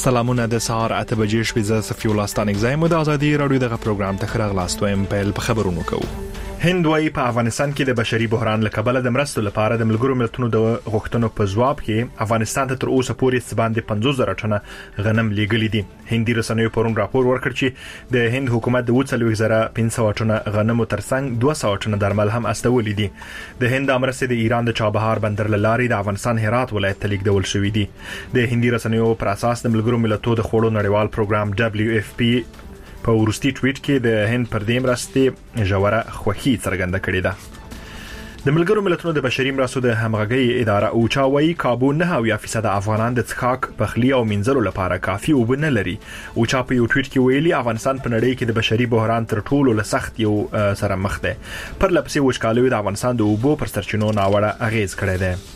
سلامونه د سهار 8 بجې شپې ز صفي الله ستانک زایم د ازادي رادیو دغه پروګرام ته خراغلاست وایم په خبرونو کوو. هند وايي په افغانستان کې د بشري بحران لکبل د مرستو لپاره د ملګرو ملتونو د غوښتنو په ځواب کې افغانستان ته تر اوسه پورې باندې 50,000 ټنه غنم لیږلي دي. هندي رسنیو پرون راپور ورکړ چې د هند حکومت د 40,500 ټنه غنمو ترڅنګ 200 ټنه درمل هم استولي دي. د هند امرسته د ایران د چابهار بندر لاري د افغانستان هرات ولایت ته لیږدول شوې دي. د هندي رسنیو پر اساس د ملګرو ملتونو د خوړو نړیوال پروګرام WFP په ورستي ټویټ کې د هند پر دې مرستې ژوره خوښي څرګنده کړې ده. د ملګرو ملتونو د بشري مرستو د همغږي اداره اوچا وايي کابو 9% افغانان د څښاک پخلی او منځلو لپاره کافي اوبه نه لري. اوچا په یو ټویټ کې ویلي افغانستان په نړۍ کې د بشري بحران تر ټولو له سخت یو سره مخ ده. پر لپسې وشکالوي د افغانستان د اوبو پر سرچینو ناوړه اغیز کړی دی.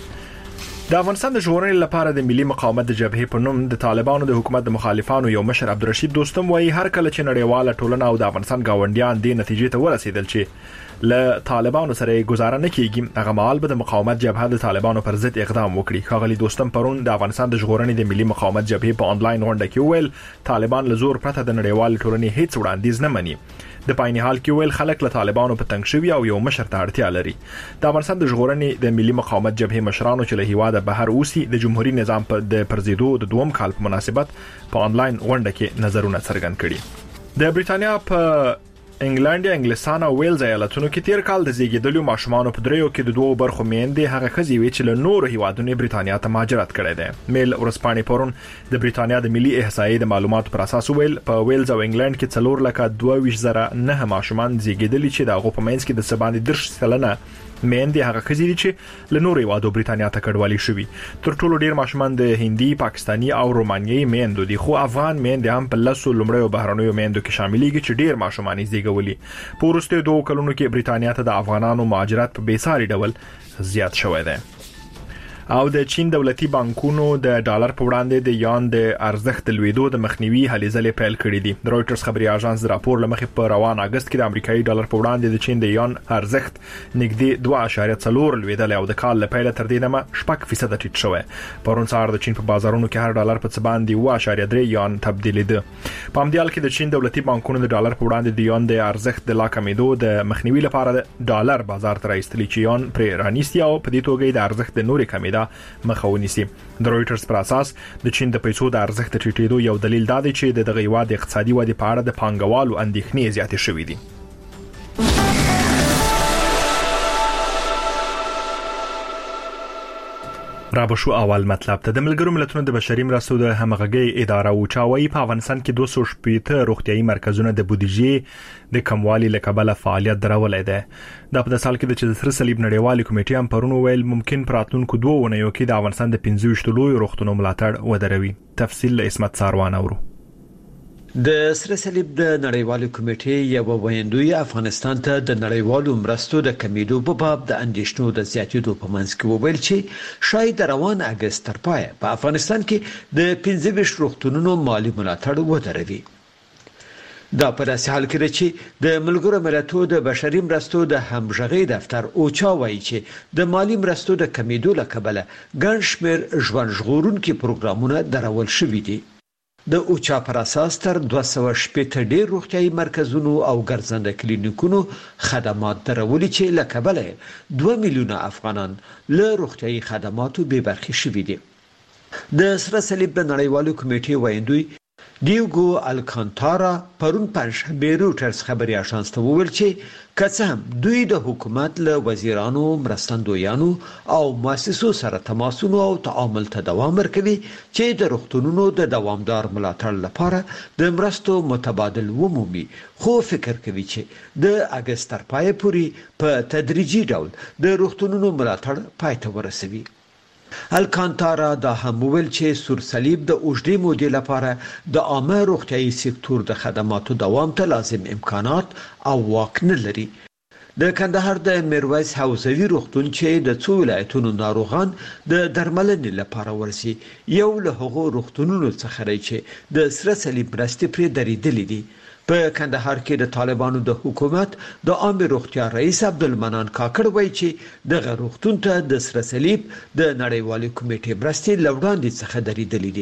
د افغانستان د ژغورنې لپاره د ملي مقاومت د جبهې په نوم د طالبانو د حکومت د مخالفانو یو مشر عبدالرشید دوستم وايي هر کله چې نړیواله ټولنه او د افغانستان گاونډیان د نتیجې ته ورسېدل چې له طالبانو سره گزاره نه کیږي هغه مهال به د مقاومت جبهه د طالبانو پر ضد اقدام وکړي. خاغلی دوستم پرون د افغانستان د ژغورنې د ملي مقاومت جبهې په انلاین غونډه کې ویل طالبان له زور پرته د نړیوال ټولنې هیڅ وړاندیز نه مني. د پایني حال کې ویل خلک له طالبانو په تنګ شوی او یو مشر ته اړتیا لري. د افغانستان د ژغورنې د ملي مقاومت جبهې مشرانو چې له هیواده بهر اوسي د جمهوریت نظام د پرزیدو د دوم کال په مناسبت په انلاین غونډه کې نظرونه څرګند کړي. د بریټانیا په انګلند، انګلستان او ویلز ایالتونو کې تیر کال د زیږیدلو ماشومانو په دریو کې د دوه برخو میندې هغه خزي وی چې له نورو هیوادونو بریټانیا ته مهاجرت کړي دي. میل ورسپانې پرون د بریټانیا د ملي احصایې د معلوماتو پر اساس ویل په ویلز او انګلند کې 4,22,009 ماشومان زیږیدلي چې د هغه په منځ کې د سباندې 10% میندې هغه خزي دي چې له نورو هیوادو بریټانیا ته کډوالي شوي. تر ټولو ډیر ماشومان د هندي، پاکستاني او رومانیایي میندو دي خو افغان میندې هم په لسو لومړیو بهرنیو میندو کې شاملېږي چې ډیر ماشومان یې زیږولي. په وروستیو 2 کلونو کې بریټانیا ته د افغانانو مهاجرت په بیساري ډول زیات شوی دی. او د چین دولتي بانکونو د ډالر په وړاندې د یان د ارزښت لویدو د مخنیوي هلې ځلې پیل کړې دي. د رويټرز خبري اژانس د راپور لمخې په روان اگست کې د امریکایي ډالر په وړاندې د چین د یان ارزښت نږدې 2.4 لویدل او د کال له پیله تر دې دمه 4% ټیټ شوی. پرون سهار د چین په بازارونو کې هر ډالر په څه باندې 2.3 یان تبدیلېده. په همدې حال کې د چین دولتي بانکونو د ډالر په وړاندې د یان د ارزښت د لا کمیدو د مخنیوي لپاره د ډالر بازار ته راایستلي چې یان پر رانیسي او په دې توګه د ارزښت د نورې کمیدا مخاوني سي. د رويټرز پر اساس د چین د پیسو د ارزښت ټیټېدو یو دلیل دا دی چې دغه هیواد اقتصادي ودې په اړه د پانګوالو اندېښنې زیاتې شوې دي. رابشو اول مطلب ته د ملګرو ملتونو د بشري مرستو د همغږي اداره اوچا وايي په افغانستان کې 260 روغتيایي مرکزونه د بودیجې د کموالي لکبل فعالیت درولې ده. دا په سال کې د سر صلیب نړیوالې کمیټې هم پرونو ویل ممکن پراتونکو 2 ونیو کې د افغانستان د 15 لوی روغتونو ملاتړ ودروي. تفصیل له اسمت ساروان اورو. د سر صلیب د نړیوالې کمیټې یو ویندوی افغانستان ته د نړیوالو مرستو د کمیدو په باب د اندېښنو د زیاتېدو په منځ کې وویل چې شاید روان اگست تر پای په افغانستان کې د 15 روغتونونو مالی ملاتړ ودروي. دا په داسې حال کې چې د ملګرو ملتونو د بشري مرستو د همغږي دفتر اوچا وایي چې د مالی مرستو د کمیدو لکبل ګڼ شمېر ژوند ژغورونکي پروګرامونه درول شوي دي. د اوچا پر اساس تر 260 ډیر روغتيایي مرکزونو او ګرځنده کلینیکونو خدمات درولي چې لکبل 2 میلیونه افغانان له روغتيایي خدماتو بې برخې شوي دي. د سره صلیب د نړیوالو کمیټې ویندوی دیوګو الکانتارا پرون پنځشنبه رويټرز خبري اژانس ته وویل چې که هم دوی د حکومت له وزیرانو، مرستندویانو او مؤسسو سره تماسونو او تعامل ته دوام ورکوي چې د روغتونونو د دوامدار ملاتړ لپاره د مرستو متبادل ومومي، خو فکر کوي چې د اگست تر پای پورې په تدریجي ډول د روغتونونو ملاتړ پای ته ورسوي. الکانتارا دا هم ویل چې سور صلیب د اوږدې مودې لپاره د عامه روغتيایي سکتور د خدماتو دوام ته لازم امکانات او واک نه لري. د کندهار د میرویس حوزوي روغتون چې د څو ولایتونو ناروغان د درملنې لپاره ورسي یو له هغو روغتونونو څخه دی چې د سره صلیب مرستې پرې درېدلې دي. په کندهار کې د طالبانو د حکومت د عامه روغتیا رئیس عبدالمنان کاکړ وایي چې د روغتون ته د سره صلیب د نړیوالې کمیټې مرستې لوړاندې څخه درېدلې دي.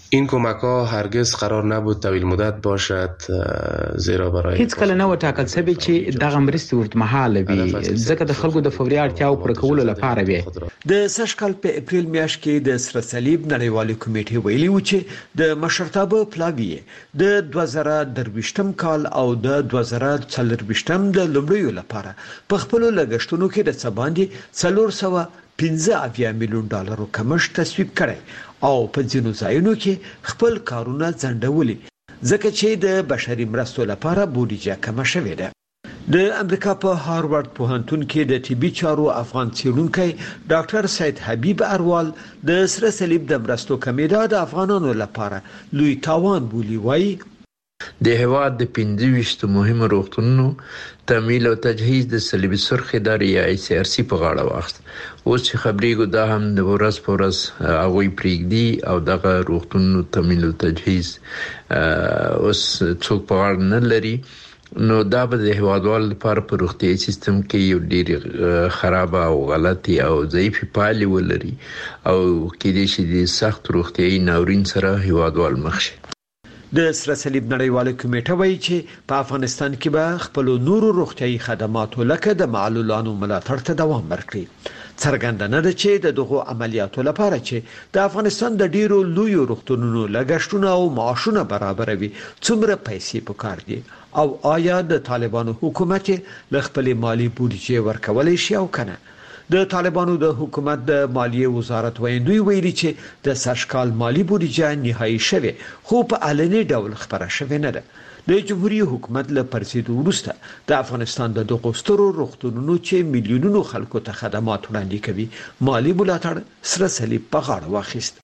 این کمک‌ها هرگز قرار نبود طویل مدت باشد، زیرا برای هیڅ کله نه وټاکل شوی چې دغه مرستې ورتمحاله وي، ځکه د خلکو د فوري اړتیاو پوره کولو لپاره وي. د سږکال په اپریل میاشت کې د سره صلیب نړیوالې کمیټې ویلي و چې د مشرتابه پلاوی د 2023م کال او د 2024م د لومړیو لپاره په خپل لګښتونو کې د څباندې 415 میلیون ډالرو کمښت تصویب کړی او په ځینو ځایونو کې خپل کارونه ځنډولي ځکه چې د بشري مرستو لپاره بودیجه کمه شوې ده. د امریکا په هاروارد پوهنتون کې د طبي چارو افغان څېړونکی ډاکټر سید حبیب اروال د سره صلیب د مرستو کمیدا د افغانانو لپاره لوی تاوان بولی وایي د هواد د 25 مهمو روغتونونو تمویل او تجهیز د صلیب سرخ ادارې یا ICRC په غاړه واخیست. اوس چې خبرېږو دا هم د ورځ په ورځ هغوی پرېږدي او دغه روغتونونو تمویل او تجهیز اوس څوک په غاړه نه لري، نو دا به د هوادوالو لپاره په روغتیايي سیستم کې یو ډېر خراب او غلطي او ضعیف پایلې ولري او کېدای شي د سخت روغتیايي ناورین سره هوادوال مخ شي. د سره صلیب نړیواله کمیټه وایي چې په افغانستان کې به خپل نورو روغتیايي خدماتو لکه د معلولانو ملاتړ ته دوام ورکړي. څرګنده نه ده چې د دغو عملیاتو لپاره چې د افغانستان د ډیرو لویو روغتونونو لګښتونه او معاشونه برابروي څومره پیسې پکار دي او آیا د طالبانو حکومت له خپل مالی بودیجه ورکولای شي او کنه. د طالبانو د حکومت د مالیې وزارت ویندوی ویلي چې د سږکال مالی بودیجه نهایی شوه خو په علني ډول خبره شوه نه ده. د جمهوریت حکومت له پرسیدو وروسته د افغانستان د دغو سترو روغتونونو چې میلیونونو خلکو ته خدمات وړاندې کوي مالی ملاتړ سره صلیب په غاړه واخیست.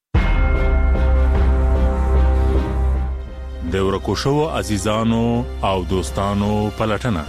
د ورکو شوو عزیزانو او دوستانو پلټنه.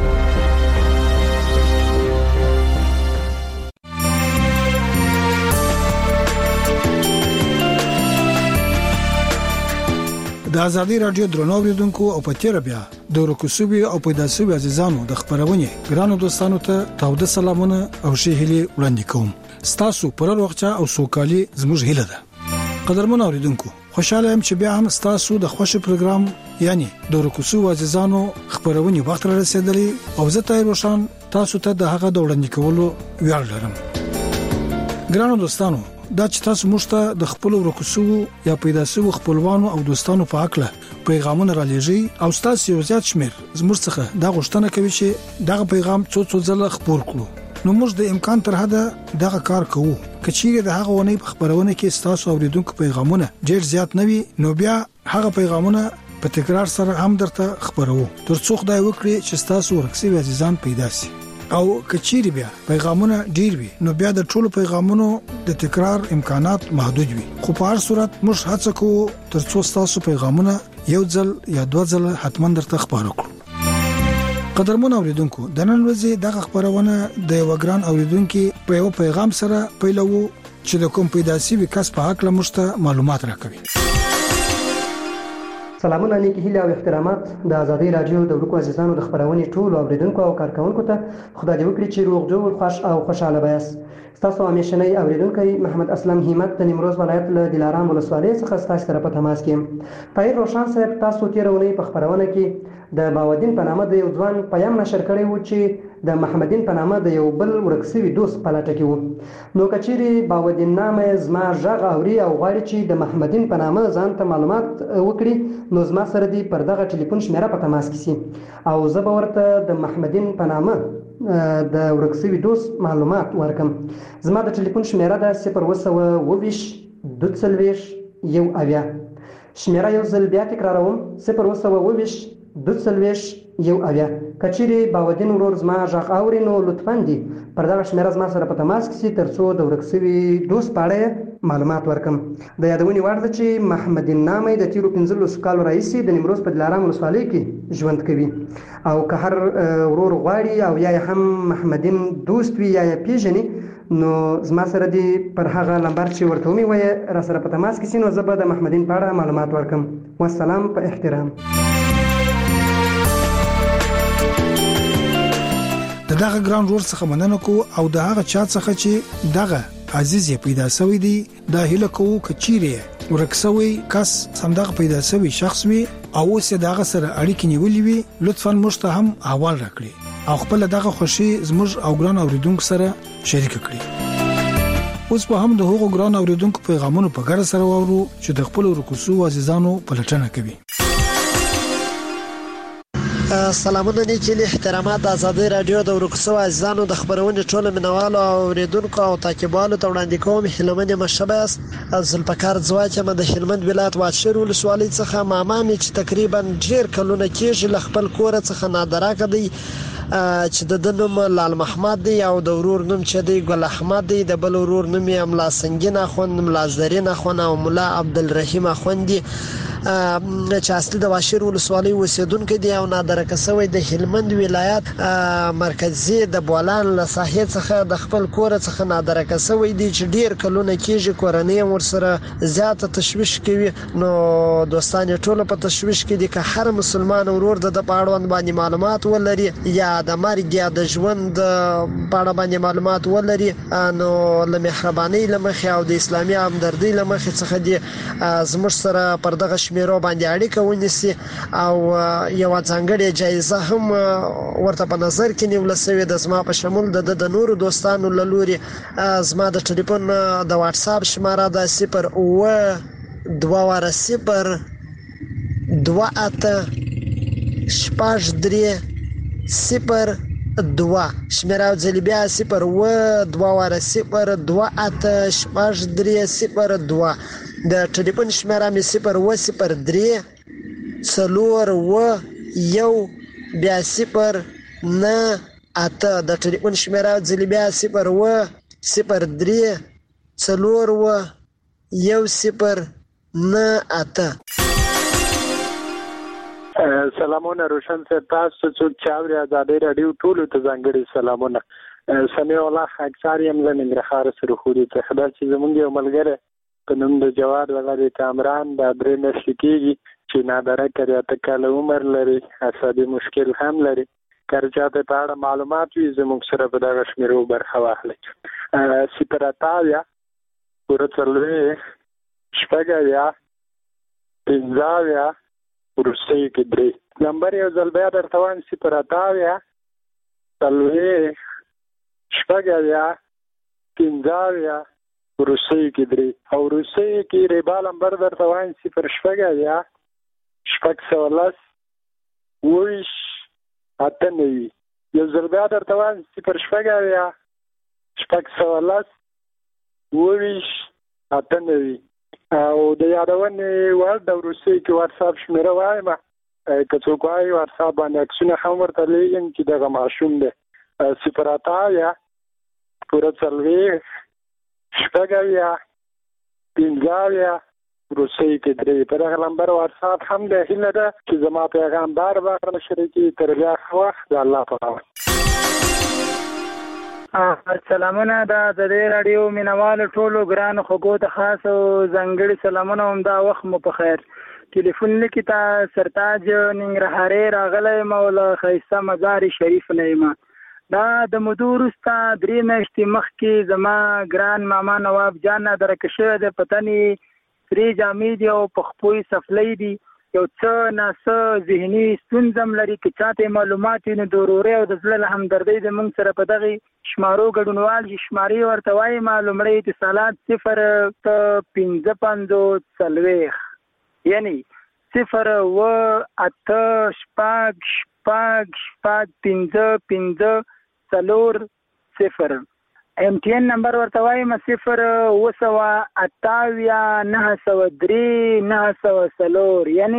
د ازادي رادیو درنو اوریدونکو او په تیر بیا د ورکوسوبي او پیداسوبي عزیزانو د خبرونه ګرانو دوستانو ته تاوده سلامونه او شهيلي وړاندې کوم. ستاسو پر وروغچا او سوکالي زموږ هیله ده. قدرمن اوریدونکو، خوشاله يم چې بیا هم ستاسو د خوښ پروګرام یعنی د ورکوسوبي عزیزانو خبرونه وخت را رسیدلی او زه تای روشن تاسو ته د هغه د وړاندې کولو ویاړ لرم. ګرانو دوستانو، دا چې تاسو موږ د خپل ورکوسو یا پیدا شوو خپلوانو او دوستانو په حق له پیغامونه را لېږي او تاسو یو زیات شمیر زموږ څخه دا غوښتنه کوي چې دغه پیغام څو ځله خبر کړو. نو موږ د امکان تر حده دغه کار کوو. کچېره د هغه ونی په خبرونه کې تاسو اوریدونکو پیغامونه ډېر زیات نوي، نو بیا هغه پیغامونه په تکرار سره هم درته خبرو ترڅو خدای وکړي چې تاسو ورکسي عزیزان پیدا شي. او کچېری بیا پیغامونه ډیر وي نو بیا د ټولو پیغامونو د تکرار امکانات محدود وي، خو په هر صورت موږ هڅه کوو ترڅو تاسو پیغامونه یو ځل یا دوه ځله حتما درته خبرو کړو. قدرمن اوریدونکو، د نن ورځې دغه خبرونه د یو ګران اوریدونکو په یو پیغام سره پیلو چې د کوم پیداسي وکاس په حق لمشته معلومات راکوي. سلامونه نیکی هیله او احترامات د ازادي رادیو د ورکو عزیزانو د خبرونې ټول اوریدونکو او کارکونکو ته خدای دې وکړي چې روغ جوړ خوش او خوشاله وایاست. تاسو همیشنی اوریدونکو محمد اسلم همت د نیمروز ولایت له دلارام ولسوالۍ څخه تاسو سره په تماس کې. طاهر روشن صاحب تاسو تیرونی په خبرونه کې د باودین په نامه د یو ځوان پیغام نشر کړی و چې د محمدین په نامه د یو بل ورکسوي دوست په لټه کې و. نو کچېری باودین نامه زما ژغ اوري او غواړي چې د محمدین په نامه ځان ته معلومات وکړي، نو زما سره دی پر دغه ټلیفون شمیره په تماس کې سي او زه به ورته د محمدین په نامه د ورکسوي دوست معلومات ورکم. زما د ټلیفون شمیره ده 020 22 یو اویا. شمیره یو ځل بیا تکراروم 020 22 یو اویا. کچېری باودین ورور زما ژغ اوري نو لطفاً دی پر دغه شمیره زما سره په تماس کې سي ترڅو د ورکسوي دوست په اړه معلومات ورکم. د یادونې وړ ده چې محمدین نامه د تیرو 15 کالو راهیسې د نیمروز په دلارام ولسوالۍ کې ژوند کوي او که هر ورور غواړي او یا هم محمدین دوست وي یا پیژني نو زما سره دی پر هغه نمبر چې ورته ومي وای را سره په تماس کې سي نو زه به د محمدین په اړه معلومات ورکم. والسلام په احترام. دغه ګران ورور څخه مننه کو او د هغه چا څخه چې دغه عزیز پیدا شوی دی دا هیله کوو کچېره ورکسوي کس صندوق پیدا شوی شخص وي او اوس دغه سره اړیکې نیولې وي لطفاً موږ ته هم احوال راکړي او خپل دغه خوشي زموږ او ګران اوریدونکو سره شریک کړي. اوس په هم د هغو ګران اوریدونکو پیغامونو په ګډه سره وورو چې د خپل ورکوسو عزیزانو پلټنه کوي. سلامونه نیکي احترامات د آزادۍ رادیو د ورکوسو عزیزانو د خبرونې ټول منوالو او اوریدونکو او تعقیبوالو ته وړاندې کوم هلمند مشباس ذوالفقار ځواکه د هلمند ولایت واشر ولسوالۍ څخه مامامي چې تقریبا ډیر کلونه کېږي ل خپل کور څخه نادراکه دی چې د نوم لال محمد دی او د ورور نوم چې دی ګل احمد دی د بل ورور نوم یې املا سنگین اخوند ملا زرین اخوند او مولا عبدالرحیم اخوند دی چې اصلي د واشر ولسوالۍ اوسیدونکو دی او نادرکه شوی د هلمند ولایت مرکزي د بولان له ساحې څخه د خپل کور څخه نادرکه شوی دی چې ډیر کلونه کېږي کورنۍ ورسره زیاته تشویش کوي. نو دوستان ټول په تشویش کې دي که هر مسلمان ورور د پاړوند باندې معلومات ولري یا د مرګ یا د ژوند په اړه باندې معلومات ولري نو له مهرباني لمخې او د اسلامي همدردی لمخې څخه دي زموږ سره پر دغه شمیرو باندې اړیکه ونیسي او یو ځانګړې جایزه هم ورته په نظر کې نیول شوې د زما په شمول د نورو دوستانو له لوري. زما د ټلیفون د واتس اپ شماره د 0228038 شمیره ځلبیا 0228038 د ټلیفون شمیره می 003 څلور و یو بیا 098 د ټلیفون شمیره ځلبیا 003 څلور و یو 098. سلامونه روشن صاحب تاسو څوک چاوري آزادۍ رادیو ټول ته ځانګړي سلامونه. سمي الله اکثر یم له ننګرهار سره خو دې ته خدای چې زمونږ یو ملګری په نوم د جواد غالي کامران د درې میاشتې کېږي چې نادره کړی ته کله عمر لري عصبي مشکل هم لري کرچاته په اړه معلومات وي زموږ سره په دغه شمیرو برخه واخلي. سپراتاویا ورڅلوي شپږاویا پنځاویا ورسې کې درې نمبر یو ځل بیا درته وایم 0 تلوي شپږاویا پنځاویا ورسې کې درې او ورسې کې ریبا نمبر درته وایم 0 شپږاویا شپږ ویش اتنوي یو ځل بیا درته وایم 0 شپږاویا شپږ ویش اتنوي او د یادونې وړ د روسي کې واتس اپ شمیره وایم که څوک وایي واتس اپ باندې عکسونه هم ورته لیږم چې دغه ماشوم دی 0 پوره څلوي شپږاویا پنځاویا روسي کې درې په دغه نمبر واتس اپ هم دی. هیله ده چې زما پیغام بار نشریږي تر بیا وخت د الله په امان. سلامونه د آزادۍ رادیو مینوالو ټولو ګرانو خوږو ته خاص او ځانګړي سلامونه هم دا وخت مو په خیر. ټلیفون لیکي تا سرتاج ننګرهاري راغلی مولا ښایسته مزار شریف نه یم. دا د مودو وروسته 3 میاشتې مخکې زما ګران ماما نواب جان نادرکه شوی دی. په تن یې سرې جامې دي او په خپو یې سفلی دي. یو څه ناڅه ذهني ستونزه هم لري. که چاته معلومات وي نو د ورورۍ او د زړه له همدردۍ د موږ سره په دغې شمارو ګډونوال شي. شمارې ورته وایي لومړی اتصالات 05540 یعنی 0885540. MTN نمبر ورته وایم 0283903 یعنی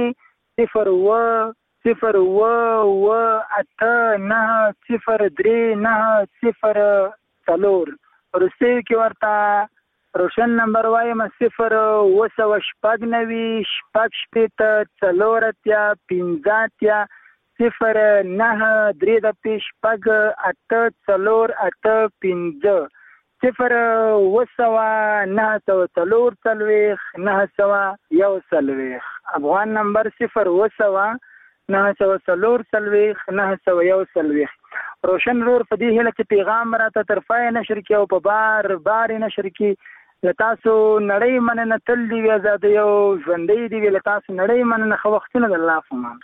028903904. روسي کې ورته روشن نمبر وایم 08944 افغان نمبر 08944 روشن رور په دې هله چې پیغام راته طرفای نشر کې او په بار نشر کې لتاسو نړۍ مننه تل دی آزاد یو ژوندۍ دی لتاسو نړۍ مننه خو وختونه د الله فمان.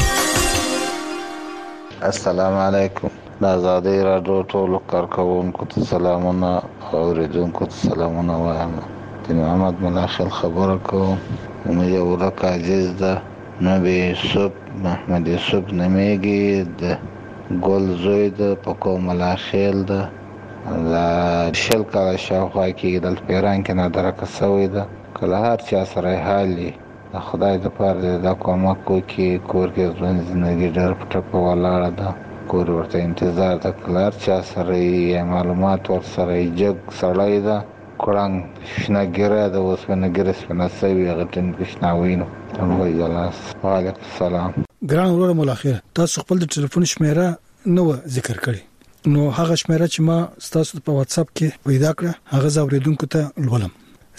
السلام علیکم. د آزادۍ راډیو ټولو کارکوونکو ته سلامونه او اوریدونکو ته سلامونه وایم. د محمد ملاخل خبره کوم. مې یو ورک عزیز ده نبی یوسف محمد یوسف نمیږي د ګل زوی ده په کوم ملاخل ده د شل کاله شاوخوا کې د پیران کې نادرکه سوی ده. کله هر چا سره حالي د خدای د پاره د کومک کوي کور کې ځوان زندگی ډېر پټه ولاړه ده. کور ورته انتظار د کلار چا سره یې معلومات ور سره جګ سړی ده کړنګ شنګره د وسپنګره سپنسوي غټن پښناوینو الله جلاس. وعلیکم السلام. ګران ورور ملاخر تاسو خپل د ټلیفون شمیره نو ذکر کړی نو هغه شمیره چې ما تاسو په واتس اپ کې پیدا کړه هغه زاوریدونکو ته لولم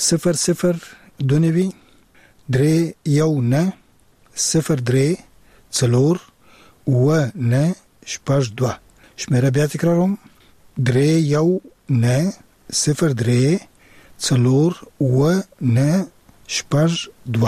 0029 درې یو نه 03 څلور و نه شپږ دوه. شمیره بیا تکراروم 31 03 څلور و نه شپږ دوه.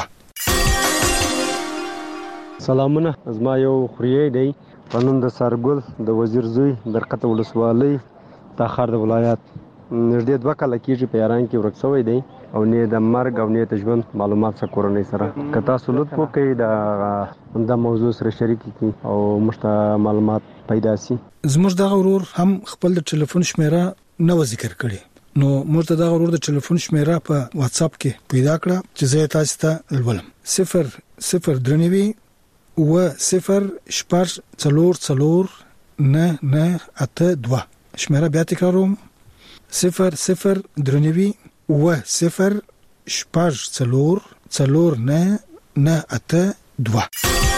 سلامونه زما یو خوري دی قانون د سرګل د وزیر زوی درقته ولسوالۍ تاخر د ولایت نږدې 2 کال کېږي په یاران کې ورک شوی دی او نه د مرګ او نه د ژوند معلومات سره کورنۍ سره کتا سلوت وکړي د موضوع سره شریک کی او مشته معلومات پیدا سي. زموږ د غرور هم خپل د ټلیفون شمیره نو ذکر کړي نو موږ د غرور د ټلیفون شمیره په واتس اپ کې پیدا کړه چې زه تاسو ته لولم 00 و 0 شپږ څلور څلور نه نه اته دوه. شمیره بیا تکراروم 00 و 0 شپږ څلور څلور نه نه اته دوه.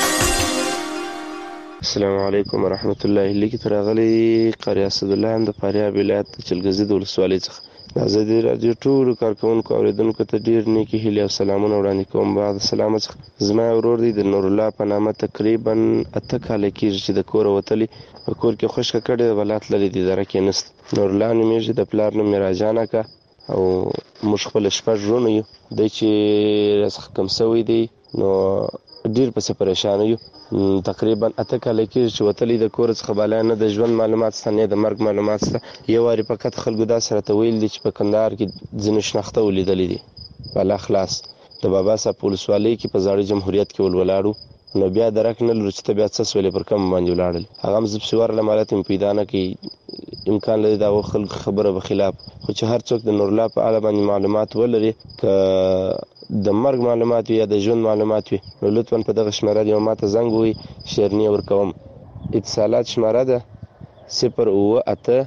السلام علیکم ورحمت الله. لیکي ترغلي قاری اسد الله هم د فاریاب ولایت چلګزي د ولسوالۍ څخه د آزادۍ رادیو ټولو کارکونکو اوریدونکو ته ډیر نیکی هیله او سلامونه وړاندې کوم. بعد سلام څخه زما ورور دی د نور الله په نامه تقریبا 8 کال کېږي چې د کور وتلی په کور کې خوشک کړي ولات لري د درکې نست نور الله نومېږي د پلار نوم راجانه کا او مش خپل شپږ ورونه یو د چې رسخ کم سوی دی نو ډیر په پریشان یو. تقریبا 8 کال کې چې وتلی د کور څخه بالا نه د ژوند معلومات ستنه د مرګ معلومات ست یو واری فقط خلکو دا سره ته ویل دي چې په کندهار کې ځنه شناخته ولیدلې دي بالا خلاص د بابا صاحب پولیسوالۍ کې په زاړه جمهوریت کې ولولاړو نو بیا درک نه لري چې بیا څه سولې پر کم باندې ولاړل هغه مزب سوار لمالت پیدا نه کې امکان لري دا خلک خبره به خلاف خو چې هر څوک د نور الله په اړه باندې معلومات ولري ک د مرګ معلومات یا د ژوند معلومات وي نو لطفا په دغه شماره دی ماته زنګ وي شیرنی ورکوم. اتصالات شماره ده 08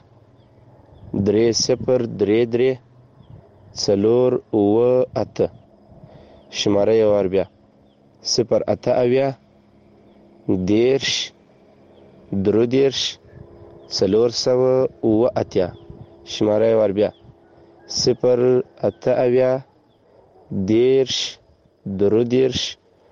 3033 408 شماره یو ور بیا 08 دیرش درو دیرش 408 شماره ور بیا 08 دیرش درو دیرش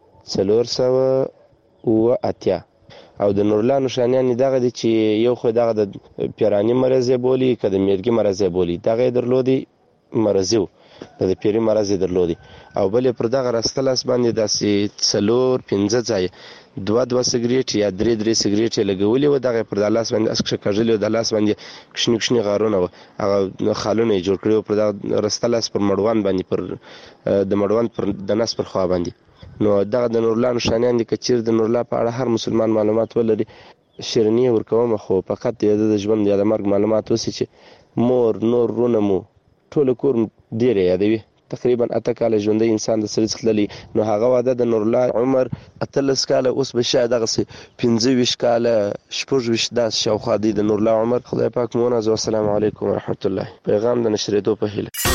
408 او د نورلا نشانیان دغه دي چې یو خو دغه د پیرانی مرزه بولی کده میرګي مرزه بولی دغه درلودي مرزو د پیری مرزه درلودي او بل پر دغه راستلاس باندې داسې څلور 15 ځای 2 سیګریټ یا 3 سیګریټ لګولې و دغه پر د لاس باندې اسکه کړل د لاس باندې کښنی غارونه هغه خالونه جوړ کړو پر د راستلاس پر مړوان باندې پر د مړوان پر د نس پر خوا باندې نو دغه د نورلا نشانیان دي کچیر د نورلا په اړه هر مسلمان معلومات ولري شیرنی ورکوم خو فقط د ژوند یا د مرګ معلومات وسی چې مور نور رونمو ټول کور ډیر یادوي تقریبا 8 کال ژوندۍ انسان د سړي څخه للی نو هغه واده د نورلا عمر 13 کال اوس به شاید دغه 15 کال 14 داس شاوخوا دی د نورلا عمر خدای پاک مونږ او السلام علیکم ورحمت الله پیغام د نشریدو په هیله.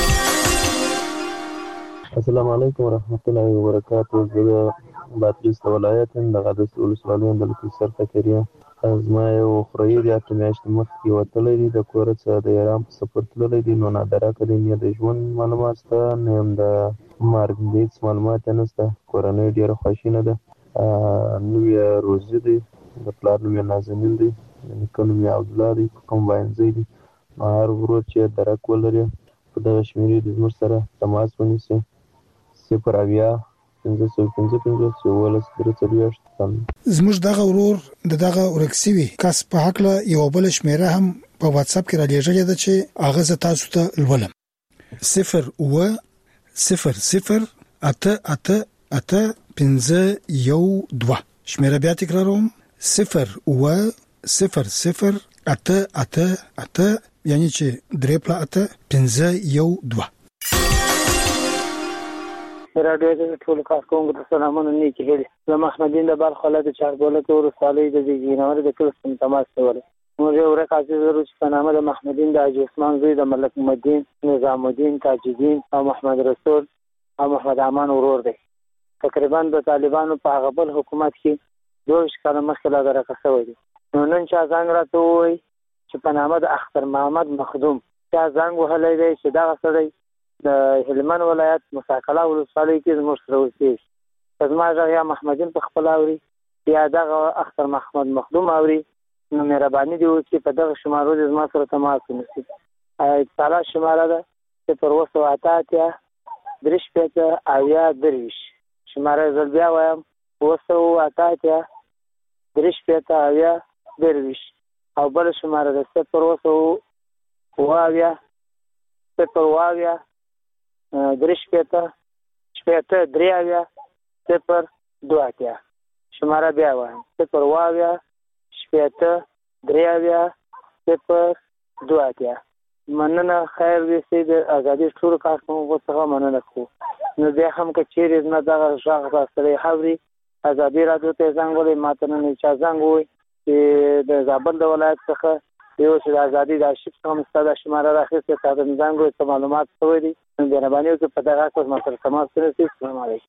السلام علیکم ورحمت الله وبرکاته. زه باتریس ولایت د غدس ولسوالۍ د لکسر تکریه زما یو خوري د اټمیاشت مخکې وتلې دي د کور څخه د ایران په سفر تللی دي نو نادره کړي د ژوند معلومات ته نه هم د مرګ هیڅ معلومات نشته کورنۍ ډیره خوشینه ده نو یې روزي دي د پلار نوم نازنین دي نیکه نوم عبدالله دي کوم باندې دي هر ورور چې درک ولري په دغه شمیرې د زموږ سره تماس ونیسي 080-555-11-43. زموږ دغه ورور د دغه ورکسوي کس په حق له یو بل شمیره هم په واتس اپ کې را لېږلې ده چې هغه ز تاسو ته لولم 080-888-512 شمیره بیا تکراروم 080-888 یعنی چې 3.8-512 راډیو د ټول کارکونکو ته سلامونه نیکی هیلې زه محمدین د بلخ ولایت چارګولک ولسوالۍ د جینور د کلستم تماس کوله موږ یو ورک عزیز ورو چې په نامه د محمدین د حاجي عثمان زوی د ملک مدین نظام الدین تاج الدین او محمد رسول او محمد امان ورور دی تقریبا د طالبانو په هغه بل حکومت کې 2 کال مخکې لا درکه شوی دی نو نن چا زنګ راته وایي چې په نامه د اختر محمد مخدوم چا زنګ وهلی دی چې دغه سړی د هلمند ولایت مساکله ولسوالۍ کې زموږ سره اوسېږي زما غږ یا محمدین په خپل اوري یا دغه اختر محمد مخدوم اوري نو مهرباني دی چې په دغه شمارو د زما سره تماس ونیسي اتصالات شماره ده 080-385-30 شماره زل بیا وایم 080-385-30 او بل شماره ده 080-383 شماره بیا وایم 080-383 مننه خیر دې سي د ازادي ټول کارکونکو څخه مننه کوم نو بیا هم که چیرې نه دغه ژغ سره حوري ازادي رادیو ته زنګ ولې ماته نه چا زنګ وي چې د زابل د ولایت څخه یو چې ازادي د شپ څخه مستعده شماره راخېسته تاسو زنګ وي ته معلومات کوي دي مهرباني وکړئ په دغه کوم سره تماس ونیسئ. السلام علیکم.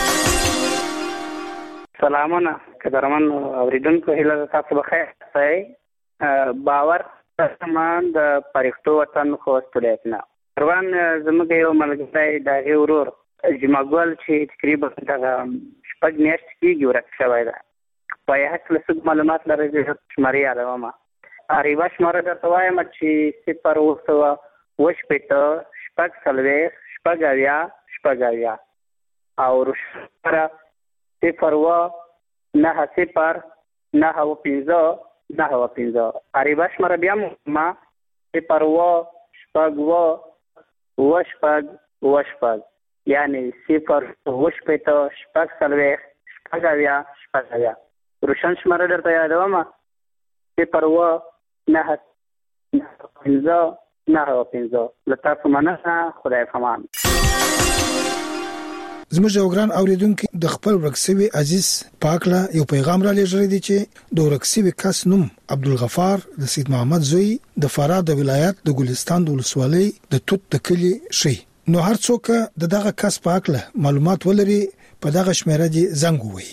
سلامونه قدرمن اوریدونکو هیله تاسو بخیر سئ باور سامان د پرښتو وطن خوستلیت نه روان زموږ یو ملګری د ورور جمعګل چې تقریبا دغه شپږ میاشتې کېږي ورک شوی ده په یې هکله څه معلومات لرئ چې شمارې یادومه اریبه شماره درته وایم چې 0 او روشماره 0-9-0-9-5 اریبه شماره بیا ما 0-9-5 یعنی 0-9-5 روشن شماره درته یادومه 0-9-5 لطفا مننه خدای فمان. زموږ یو ګران اوریدونکو د خپل ورکسوي عزیز پاکله یو پیغام را لېږلی دی چې د ورکسوي کس نوم عبدالغفار د سید محمد زوی د فراه د ولایت د ګلستان د ولسوالۍ د توت د کلي شي نو هر څوک د دغه کس پاکله معلومات ولري په دغه شمیره دی زنګ ووي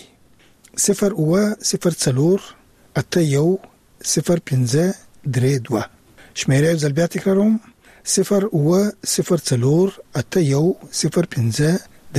0-0-0-81-05-32 شمیره ځل بیا تکراروم 0-0-0-81-05-32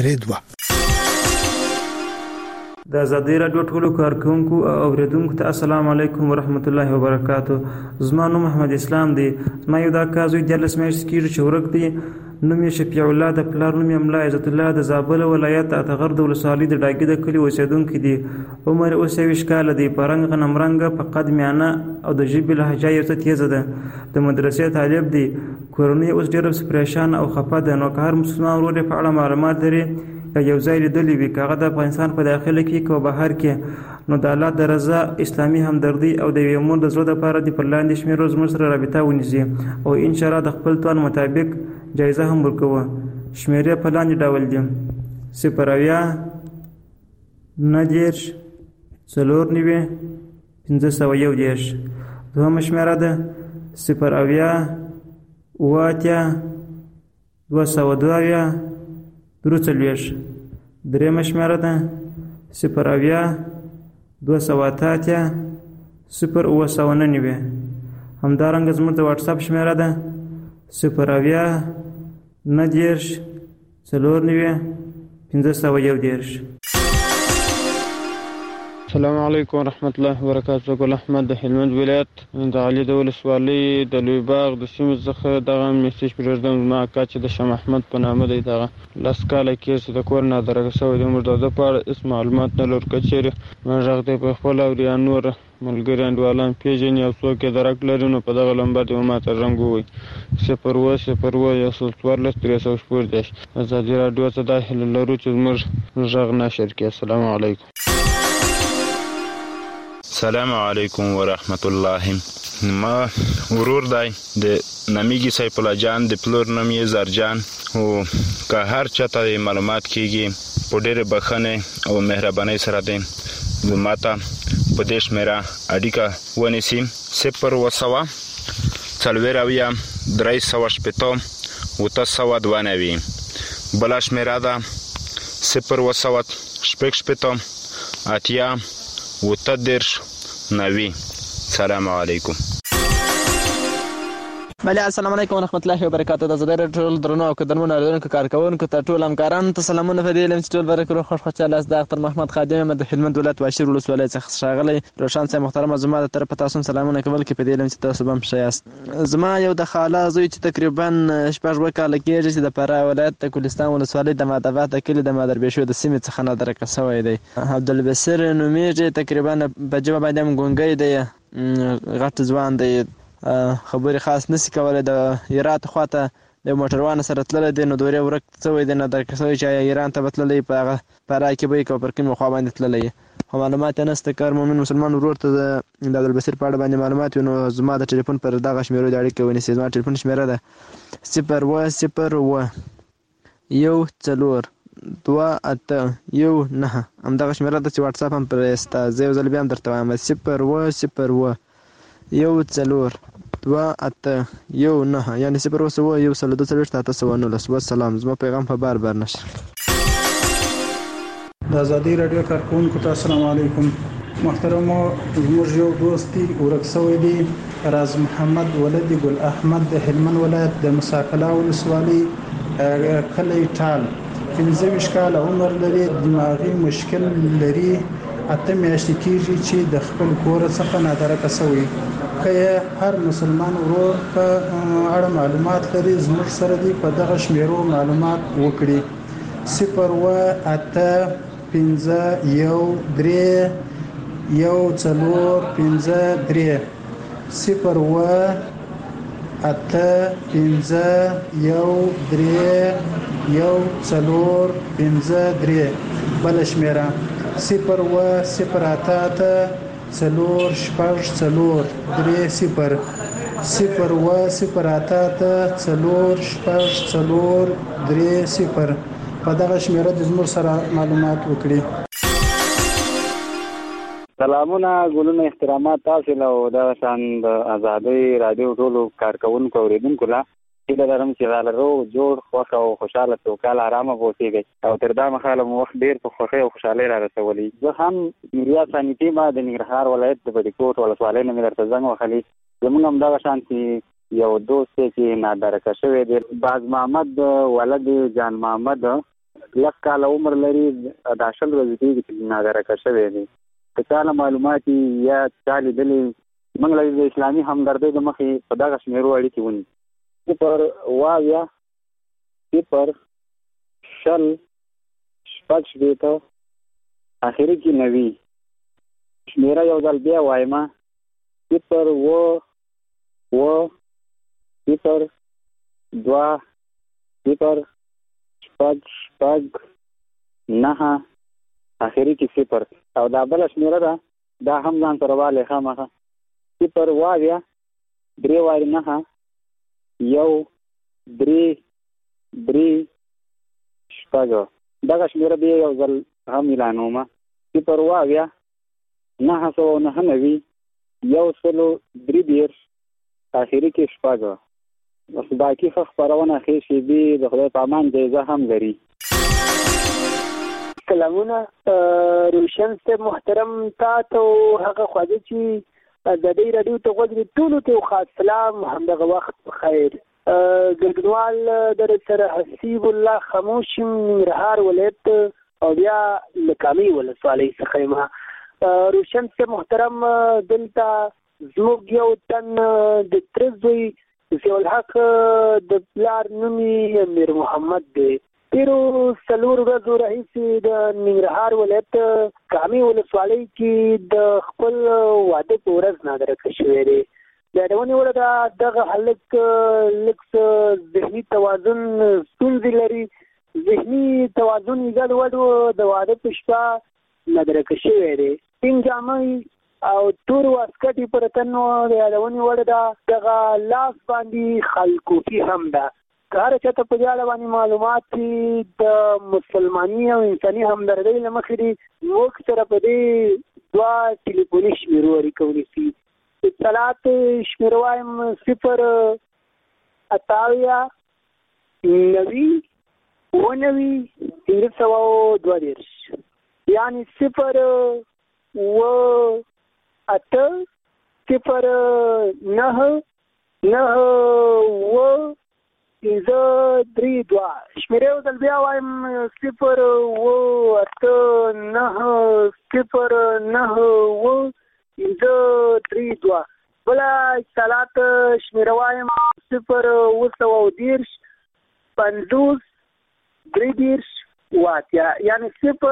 د آزادۍ راډیو ټولو کارکونکو او اوریدونکو ته السلام علیکم ورحمت الله وبرکاتو. زما نوم محمد اسلام دی. ما یو دا کازوی د لسمیش کیږي چې ورک دی نوم یې شفیع الله د پلار نوم یې ملا عزت الله د زابل ولایت اتغر د ولسوالۍ د ډاګي د کلی اوسیدونکو دی. عمر اوس 20 کال دی. پرنګ غنمرنګ په قد میانه او د ژبې لهجه یې څه تیزه ده. د مدرسې طالب دی. کورنۍ اوس ډېر پریشان او خفه ده. نو که هر مسلمان ورور په اړه معلومات لري یو ځای لیدلی وي کاغه د افغانستان په داخله کې کو بهر کې نو د الله د رضا اسلامي همدردي او د یومون د زړه لپاره د پرلاندې شمیرو زموږ سره رابطه ونیسي او ان شاء الله د خپل توان مطابق جایزه هم ورکوه. شمیرې په لاندې ډول دي 0-9-4-501 دوهم شمیره ده 0-2-2 درېم شمیره ده 0-2-8-0-9 همدارنګه زموږ د واتس اپ شمیره ده 0-9-4-501 السلام علیکم ورحمت الله وبرکاته. ګل احمد د هلمند ولایت د علي د ولسوالۍ د لوی باغ د سیمې څخه دغه میسج پرېږدم. زما اکا چې د شاه محمد په نامه دی، دغه لس کاله کېږي چې د کور نه درګه شوی دی. موږ د ده په اړه هېڅ معلومات نه لرو. که چېرې موږ غږ دی په خپل او یا نور ملګري انډیوالان پېژني او څوک یې درک لري نو په دغه نمبر دې ما ته زنګ ووایي 0101314 ازادي راډیو ته دا هیله لرو چې زموږ غږ نشر کړي. السلام علیکم. السلام علیکم ورحمت الله. ما ورور دی د نامیږي سیف الله جان د پلور نوم یې زرجان او که هر چاته معلومات کیږي په ډېرې بخښنې او مهربانۍ سره دی ماته په دې شمېره اړیکه ونیسي 0 بله شمېره ده 0 سلام علیکم. بله السلام علیکم ورحمت الله وبرکاته. د زړه ټول درنو او قدرمنو اوریدونکو کارکونکو ته ټول همکارانو ته سلامونه. په دې علم چې ټول برکرو خوشاله است. د ډاکټر محمد خادم د هلمند ولایت واشیر ولسوالۍ څخه ښاغلی روشن صاحب محترم زما د طرفه تاسو سلامونه کول کې په دې علم چې تاسو هم ښه یاست. زما یو د خاله زوی چې تقریبا 6 کاله کېږي چې د فراه ولایت د کوهستان ولسوالۍ د مادبات کلي د مادربېشو د سیمې څخه نه درکه شوی دی. عبدالبصیر نومیږي، تقریبا په ژبه باندې هم ګونګی دی، غټ ځوان دی، خبرې خاص نسی کولای. د هرات خواته د موټروان سره تللی دی نو دورې ورک شوی دی، نه درک شوی چې ایران ته به تللی په هغه فراه کې به یې که پر کومې خوا باندې تللی خو معلومات یې نشته. که هر مؤمن مسلمان ورور ته د عبدالبصیر په اړه باندې معلومات وي نو زما د ټلیفون پر دغه شمېرو د اړیکې ونیسي. زما ټلیفون شمېره ده 010128119 همدغه شمېره ده چې واتساپ هم پرې شته. زه یو ځل بیا هم درته وایم 010128119 یعنې 010124819. والسلام. زما پیغام په بار نشر. د ازادي راډیو کارکونکو ته السلام علیکم. محترمو، زموږ یو دوست دی ورک شوی دی، راز محمد ولد ګل احمد د هلمند ولایت د مساکلا ولسوالۍ کلی ټال 15 کاله عمر لري، دماغي مشکل لري، 8 میاشتې کېږي چې د خپل کور څخه نادرکه شوی. که هر مسلمان ورور په اړه معلومات لري زموږ سره دی په دغه شمیرو معلومات وکړي. 085131453 085131453 بل شمیره 010884030 په دغه شمیره د زموږ سره معلومات وکړي. سلامونه، ګلونه، احترامات تاسو له د شان د ازادي رادیو ټولو کارکونکو اوریدونکو لا چې لرم چې غالرو جوړ خوښ او خوشاله توکل آرامه اوسېږي او تر دا مخاله مو وخت ډیر په خوښۍ او خوشحالۍ را رسولي. زه هم میریا سانیټي ما د ننګرهار ولایت د بډیکوټ ولسوالۍ نه مې درته زنګ وهلی. زموږ هم دغه شان چې یو دوست چې نادرکه شوی دی، باز محمد ولد جان محمد، 10 کاله عمر لري، د 10 ورځې کېږي چې نادرکه شوی دی. که چاله معلومات یا چا لیدلي موږ له د اسلامي همدردۍ د مخې په دغه شمېرو اړیکې ونیسو. 0 اخري کې 90 شمېره یو ځل بیا وایم 0 اخري کې 0 او دا بل شمېره ده دا هم ځان سره والی خامخه 0 3 یو 3 شپږ. دغه شمېره بیا یو ځل هم اعلانومه 0 999 130 اخري کې 6. بس باقي خبرونه ښې شیبې د خدای په امان جایزه هم لري. سلامونه روشن صاحب محترم، تاسو هغه خواږه چې د دې رادیو ته غوږ ټولو ته خاص سلام، همدغه وخت بخیر. ګډونوال در سره حسیب الله خاموش ننګرهار ولایت او بیا لکامي ولسوالۍ څخه ما روشن سے محترم دلته زموږ یو تن د ترزوی ضیاء الحق د پلار نومي امیر محمد دی. تیرو څلور ورځو راهیسې د ننګرهار ولایت کامې ولسوالۍ کې د خپل واده په ورځ نادرکه شوی دی. د یادونې وړ ده دغه هلک لږ ذهني توازن ستونزې لري. ذهني توازن یې ګډوډ د واده په شپه نادرکه شوی دی. سپین جامې او تور واسکټ پر تن د یادونې وړ ده دغه لاس باندې خلکوفي هم ده. که هر چاته په دې اړه باندې معلومات دي د مسلماني او انساني همدردۍ له مخې دي موږ سره په دې دوه ټلیفوني شمیرو اړیکه ونیسي. اطلاعات شمیر وایم 088 یعنی 0 532 شمیرې ودل بیا وایم 0 بلا اطلاعات شمیر وایم 0 50 3 واتیا یعنی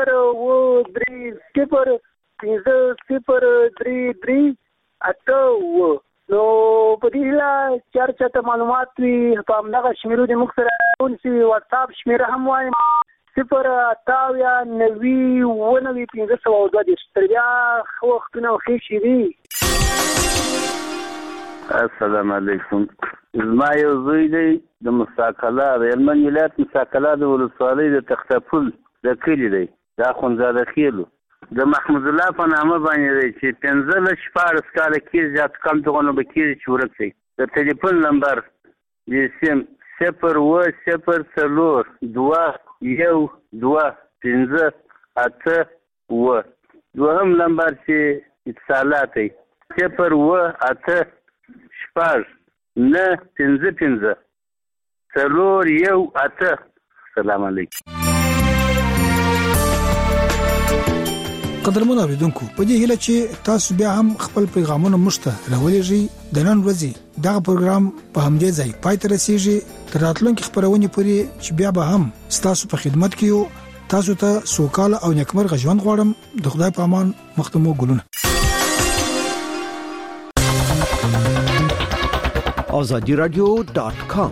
0 نو په دې لا چرچته معلومات وي په همدغه شمیرو د موږ سره ونیسي. واتساپ شمیره هم وایم 0 تر بیا ښه وختونه او ښې شېبې. السلام علیکم. زما یو زوی دی د مستقله د هلمند ولایت مستقله د ولسوالۍ د تختپل د کلي دی د اخندزاده خیلو د محمود الله په نامه باندې دی چې 15-14 کاله کېږي زیات کم دغونه به کېږي چې ورک دی. د ټلیفون نمبر د سیم 004-212-588. دوهم نمبر چې اتصالات دی 018-955-418. السلام علیکم. قدرمن اوریدونکو په دې هیله چې تاسو بیا هم خپل پیغامونه مشته راولېږئ. د نن ورځې دغه پروګرام په همدې ځای پای ته رسیږي. تر راتلونکي خبرونه پورې چې بیا به هم تاسو په خدمت کې یو. تاسو ته سوکاله او نیکمرغه ژوند غواړم. د خدای په امان. مختمو ګلونه. azadiradio.com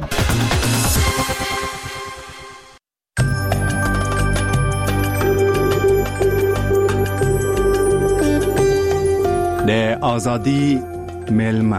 د ازادي میلمه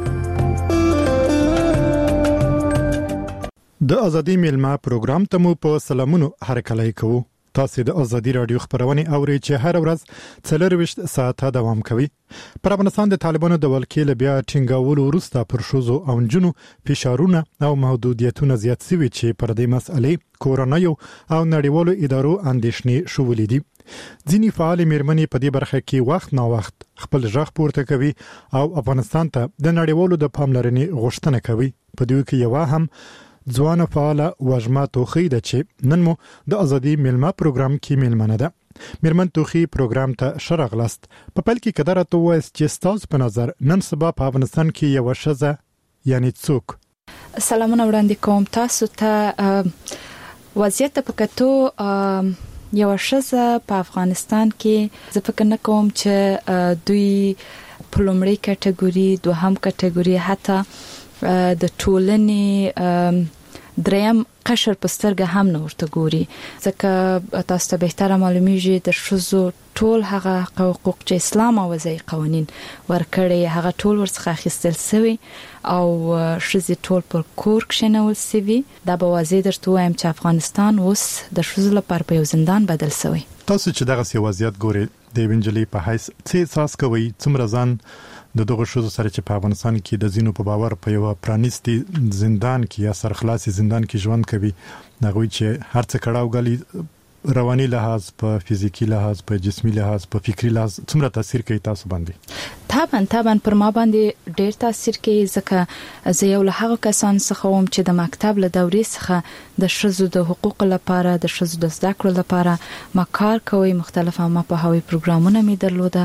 د ازادي میلمه پروګرام ته مو په سلامونو هرکلی کوو. تاسو د ازادي رادیو خبرونه اورئ چې هر ورځ 24 ساعته دوام کوي. پر افغانستان د طالبانو د ولکې له بیا ټینګاولو وروسته پر شوزو او جنو فشارونه او محدودیتونه زیات شوي چې پر دې مسئلې کورونایو او نړیوالو ادارو اندېښنې شولې دي. ځینې فعال میرمنې په دې برخه کې وخت نا وخت خپل ژغ پورته کوي او افغانستان ته د نړیوالو د پاملرنې غوښتنه کوي. په دې کې یو هم ځوانه فعاله وژما توخی ده چې نن مو د ازادي میلمه پروګرام کې میلمنه ده. میرمن توخی پروګرام ته شرغلست. په پل کې قدرت وایس چې تاسو په نظر نن سبا په افغانستان کې یو شزه یعنی څوک. سلامونه وړاندې کوم تاسو ته. وضعیت په کتو یو شزه په افغانستان کې زه فکر نه کوم چې دوی په لومړی کټګوري دوهم کټګوري حتی د ټولنې دریم قشر پسترګه هم نه ورته ګوري. ځکه تاسو ته بهتره معلومیږي د شذو ټول هغه حقوق چې اسلام او وضعي قوانين ورکړي هغه ټول ورڅخه اخیستل شوی او شذې ټول پر کور کښنول شوی. دا به واضح درته وایم چې افغانستان اوس د شذو لپاره په یو زندان بدل شوی. تاسو چې دغه وضعیت ګوري د وینجلی په حیث څه احساس کوي څومره ځان د دغه شوزو سره چې په افغانستان کې د زینو په باور په یو پرانیستي زندان کې یا سرخلاصي زندان کې ژوند کوي. دغه چې هر څه کړهو غلي رواني لحاظ په فزیکی لحاظ په جسمي لحاظ په فکری لحاظ څومره تاثیر کوي تاسو باندې؟ طبعا پر ما باندې ډېر تاثیر کوي ځکه زه یو له هغه کسان څخه وم چې د مکتب له دورې څخه د شذو د حقوق لپاره د شذو د زده کړو لپاره ما کار کوي. مختلف ما په هوی پروګرامونه می درلوده،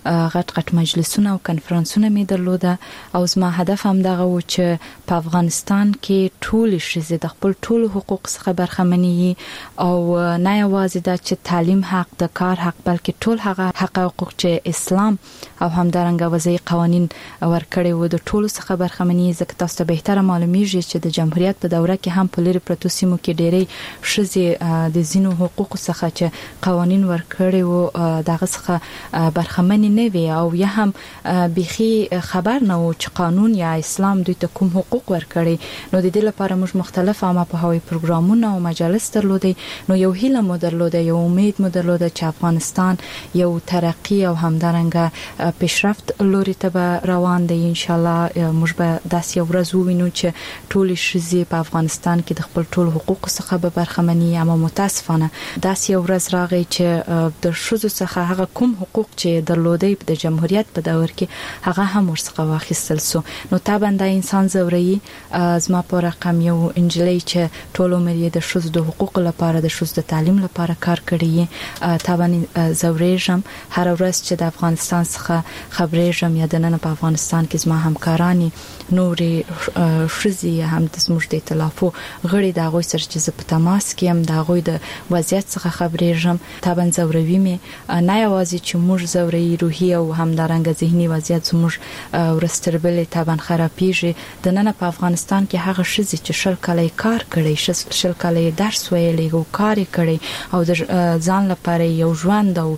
غټ مجلسونه او کنفرانسونه می درلوده او زما هدف هم دغه و چې په افغانستان کې ټول شذې د خپل ټول حقوق څخه برخمنې او نه یوازې د تعلیم حق، د کار حق، بلکې ټول هغه حقوق چې اسلام او همدارنګه وضعي قوانين ورکړي وو د ټولو څخه برخمنې. ځکه تاسو ته بهتره معلومیږي چې د جمهوریت په دوره کې هم په لری پروتو سیمو کې ډېری شذې د زینو حقوق څخه چې قوانين ورکړي وو دغه څخه برخمنې نه وي او یا هم بيخي خبر نه و چې قانون یا اسلام دوی ته کوم حقوق ورکړي. نو د دې لپاره موږ مختلف عامه په هوی پروګرامونه او مجالس درلودي. نو یو هیله مو درلوده، یو امید مو درلوده چې افغانستان یو ترقی او همدارنګه پیشرفت لوري ته روان دی. ان شاء الله موږ به داسې یو ورځ ووینو چې ټول شذې په افغانستان کې د خپل ټول حقوق څخه به برخمنې. اما متاسفانه داسې یو ورځ راغی چې د شذو څخه هغه کوم حقوق چې درلودي د جمهوریت په دور کې هغه هم ورڅخه واخیستل سو. نو طبعا د انسان زوري زما په رقم یو انجلۍ چې ټول عمر یې د شذو د حقوق لپاره د شذو د تعلیم لپاره کار کړی. طبعا زوريجم هر ورځ چې د افغانستان څخه خبرېږم یا د نن په افغانستان کې زما همکارانی نوري شذې هم د زموږ د ائتلافو غړي د غوي سره چې په تماس کې هم د غوي د وضعیت څخه خبرېږم. طبعا زوروي مې نه یوازې چې موږ زوري روحي او همدارنګه ذهني وضعیت زموږ ورستربلې طبعا خرابېږي. د نن په افغانستان کې هغه شذې چې شل کال کار کړي، شل کال درس ویلي او کار کړي او د ځان لپاره یو ژوند او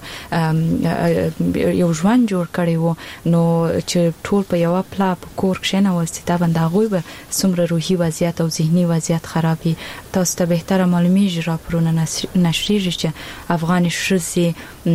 یو ژوند جوړ کړي وو، نو چې ټول په یو پلا په کور کې نه وسته باندې غوي به څومره روحي وضعیت او ذهني وضعیت خرابي. تاسو ته بهتره معلومیږي راپورونه نشریږي چې افغان شذې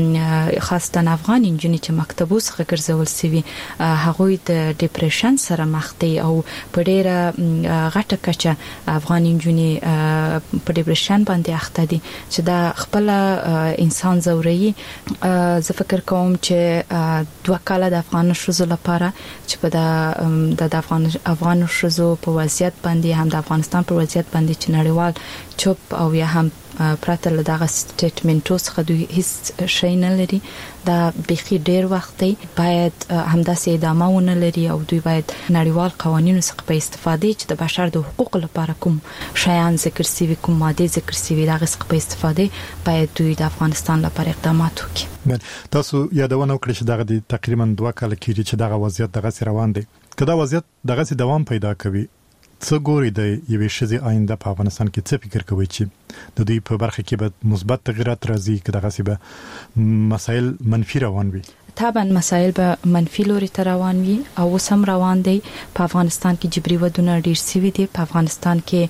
خاصه افغان انجنیر چې مکتبو څخه ګرځول سوي هغه د ډیپریشن سره مخ دي او په ډیره غټه کچه افغان انجنیر په ډیپریشن باندې اخته دي چې دا خپل انسان زوري. زه فکر کوم چې 2 کال د افغان شذو لپاره چې په د افغان شذو په وضعیت باندې هم د افغانستان په وضعیت باندې چې نړیوال چوپ او یا هم پراته له دغه سټیټمنټو څخه دوی هیڅ شي نه لري. دا بخي ډیر وخت دی باید همداسې ادامه ونه لري او دوی باید نړیوال قوانینو څخه په استفاده چې د بشر د حقوقو لپاره کوم شیان ذکر سوي، کوم ماده ذکر سوي، دغه څخه په استفاده باید دوی د افغانستان لپاره اقدامات وکړي. تاسو یادونه وکړئ چې دغه تقریبا 2 کال کېږي چې دغه وضعیت دغه روان دی. کله وضعیت دغه دوام پیدا کوي څه ګوري د یوې شذې آینده په افغانستان کې څه فکر کوي چې د دوی په برخه کې به مثبت تغیرات راځي که دغه څه به مسایل منفي روان وي؟ طبعا مسایل به منفي لوري ته روان وي او سم روان دي. په افغانستان کې جبري ودونه ډیر سوي دي. په افغانستان کې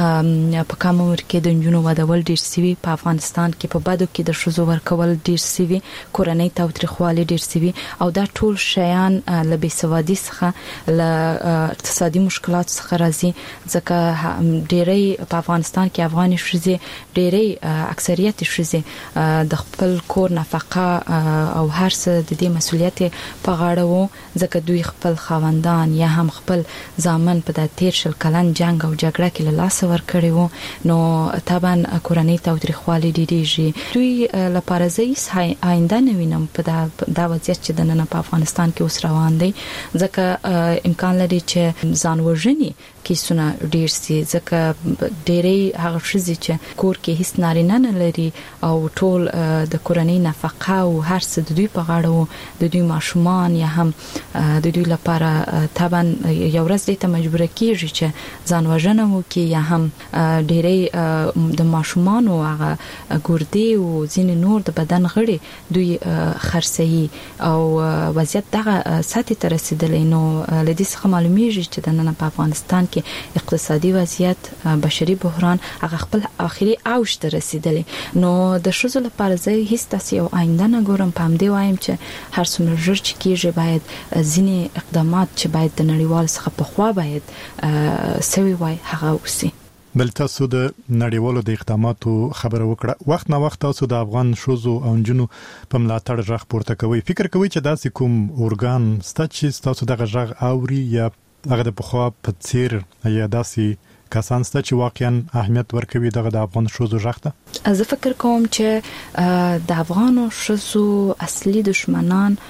په کم عمر کې د جنونو ودول ډیر سوي. په افغانستان کې په بدو کې د شذو ورکول ډیر سوي. کورنۍ تاوتریخوالي ډیر سوي او دا ټول شیان له بېسوادي څخه له اقتصادي مشکلات څخه راځي. ځکه ډېری په افغانستان کې افغان شذې ډېری اکثریت شذې د خپل کور نفقه او هر څه د دې مسولیت په غاړه وو، ځکه دوی خپل خاوندان یا هم خپل ځامن په د 13 کلن جنگ او جګړه کې له لاس ورکړي وو. نو طبعا کورنۍ تاوتریخوالي ډېریږي. دوی لپاره زیس آینده نه وینم په دا وضعیت چې د نن په افغانستان کې اوس روان دی، ځکه امکان لري چې ځان وژني کیسونه ډیر سي. ځکه ډېری هغه شذې چې کور کې هیڅ نارینه نه لري او ټول د کورنۍ نفقه او هر څه د دوی په غاړه وو، د دوی ماشومان یا هم د دوی لپاره طبعا یو ورځ دې ته مجبور کیږي چې ځان وژنه وکړي یا هم ډېری د ماشومان او هغه ګردې او ځینې نور د بدن غړي دوی خرڅي او وضعیت دغه سطح ته رسیدلی. نو لدې څخه معلومیږي چې د نن په افغانستان کې اقتصادي وضعیت، بشري بحران هغه خپل اخري اوج ته رسیدلی. نو د شذو لپاره زه هیڅ تاسو یو آینده نه ګورم. په همدې وایم چې هر څومره ژر چې کېږي باید ځینې اقدامات چې باید د نړیوال څخه په خوا باید سوي وای هغه وسی. بل تاسو د نړیوالو د اقداماتو خبره وکړه. وخت نه وخت تاسو د افغان شوزو او جنو په ملاتړ ژغ پورته کوي. فکر کوي چې داسې کوم اورګان ستاسو چې تاسو دغه ژغ اوري یا هغه د پخوا په څیر یا داسې کسان ستاسو چې واقعا اهمیت ورکوي دغه د افغان شوزو ژغ ته؟ زه فکر کوم چې د افغان شوزو اصلي دشمنان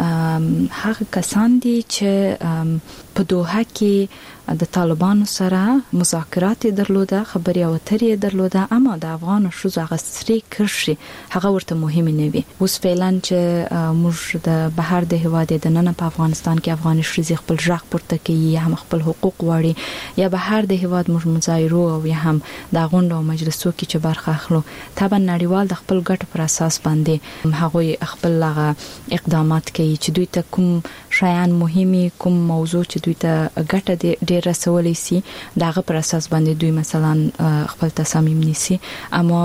هغه کسان دي چې په دوحه کې د طالبانو سره مذاکرات درلوده، خبري او اترې درلوده، اما د افغان شوزو هغه سری کرشي هغه ورته مهم نه وي. اوس فعلا چې موږ د بهر د هواد د نن په افغانستان کې افغان شوزي خپل ژغ پورته کوي یا هم خپل حقوق غواړي یا بهر د هواد موږ مظاهرو او یا هم د غونډو او مجلسو کې چې برخه اخلو، طبعا نړیوال د خپل ګټ پر اساس باندې هغه خپل اقدامات کوي چې دوی ته کوم شایان مهمي، کوم موضوع چې دوی ته ګټه ډیر رسولې سي دغه پر اساس باندې دوی مثلا خپل تصامیم نیسي. اما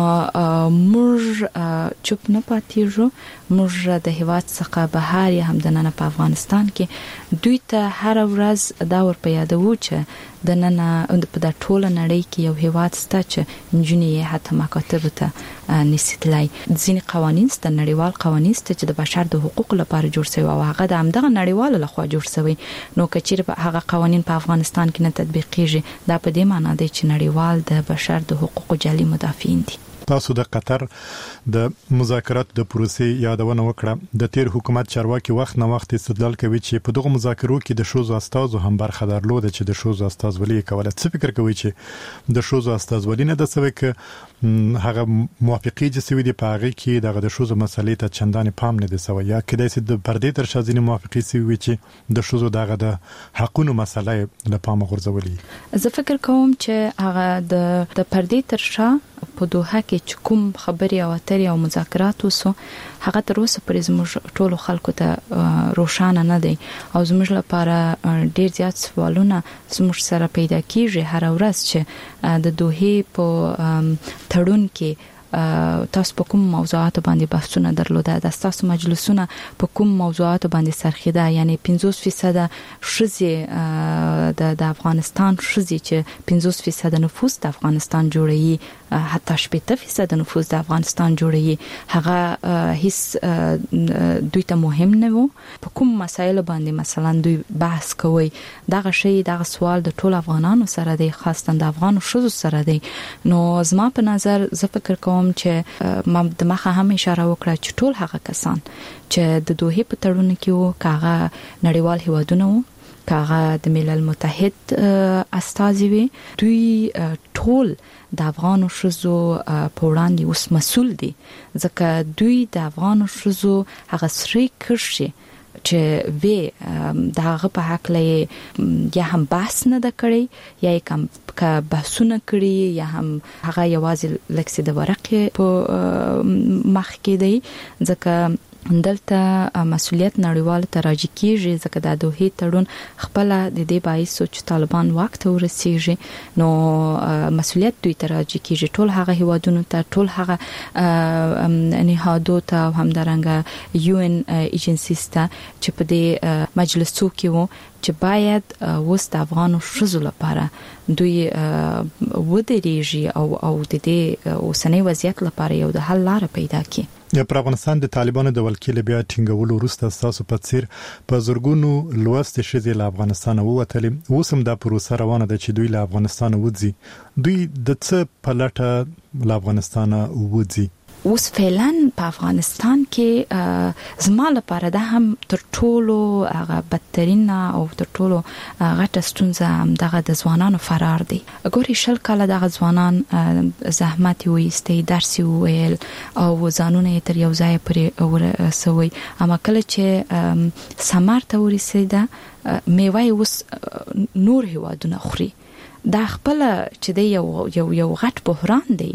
موږ چوپ نه پاتېږو، موږ د هواد څخه بهر یا هم د نن په افغانستان کې دوی ته هر ورځ دا ور په یادو چې د نن په د ټوله نړۍ کې یو هواد ستا چې انجنیری حتی مکاتب ته نسیتلای ځینې قوانین ست نړیوال قوانین ست چې د بشر د حقوق لپاره جوړ شوی او هغه د همدغه نړیوال لخوا جوړ شوی. نو کچیر هغه قوانین په افغانستان کې نه تطبیق کیږي، دا په دې معنی دی چې نړیوال د بشر د حقوقو جالي مدافعین دي. تاسو د قطر د مذاکرات د پروسې یادونه وکړه. د تیر حکومت چارواکي وخت نه وخت استدلال کوي چې په دغه مذاکرو کې د شوزو استازو هم برخه درلوده چې د شوزو استازولي کوله. څه فکر کوي چې د شوزو استازولي نه د سوي ک هغه موافقي چې سوي دي په هغه کې دغه د شوزو مسلې ته چندانې پام نه دي سوي یا کله چې د پردې تر شازینه موافقي سوي چې د شوزو دغه د حقونو مسلې له پام غورځولي؟ زه فکر کوم چې هغه د پردې تر شا په دوحه کې کوم خبري او اترې او مذاکرات وسو هغه تر اوسه پرې زموږ ټولو خلکو ته روښانه نه دی او زموږ لپاره ډیر زیات سوالونه زموږ سره پیدا کیږي هر ورځ چې د دوحه په تړون کې تاسو په کوم موضوعات باندې بحثونه درلوده، د تاسو مجلسونه په کوم موضوعات باندې سرخیده، یعنی 50% شذې د افغانستان شذې چې 50% نفوس د افغانستان جوړي، حتی 70% نفوس د افغانستان جوړي، هغه هیڅ دوی ته مهم نه وو. په کوم مسایل باندې مثلا دوی بحث کوي، دغه شی دغه سوال د ټول افغانانو سره دی، خاصه د افغانو شذو سره دی. نو زما په نظر زه فکر کوم چې ما د مخه هم اشاره وکړه چې ټول هغه کسان چې د دوحه په تړون کې وو، کاغه نړیوال هیوادونه وو، کاغه د ملل متحد استازي وي، دوی ټول د افغانو شذو په وړاندې اوس مسؤل دي، ځکه دوی د افغانو شذو هغه سری کرشي چې وی دغه په حق لې یا هم بحث نه د کړی یا کوم کا بحثونه کړی یا هم هغه یوازې لکه د ورقې په مخ کې دی، ځکه دلته مسؤلیت نړیوال ته راځي کیږي، ځکه د دوحه تړون خپل د دې باعث چې طالبان وخت ورسیږي، نو مسؤلیت دوی ته راځي کیږي، ټول هغه هیوادونو ته، ټول هغه نهادو ته، همدارنګه یو ان ایجنسیز ته چې په دې مجلسو کې وو چې باید وست افغانو شذو لپاره دوی ودرېږي او د دې اوسنۍ وضعیت لپاره یو د حل لار پیدا کړي. پر افغانستان د طالبانو د ولکیل بیا ټینګولو وروسته تاسو په څیر په زورګونو لوست شې له افغانستان ووتلې، اوس هم دا پروسه روانه ده چې دوی له افغانستان وځي. دوی د څه په لټه له افغانستان وځي؟ اوس فعلا په افغانستان کې زما لپاره دا هم تر ټولو هغه بدترین او تر ټولو غټه ستونزه هم دغه د ځوانانو فرار دی. ګوري شل کاله دغه ځوانان زحمت وایستي، درس ویل او ځانونه تر یو ځای پرې ورسوي، اما کله چې سمار ته ورسېده میوه اوس نور هیوادونه خوري. دا خپل چې دی یو غټ بحران دی،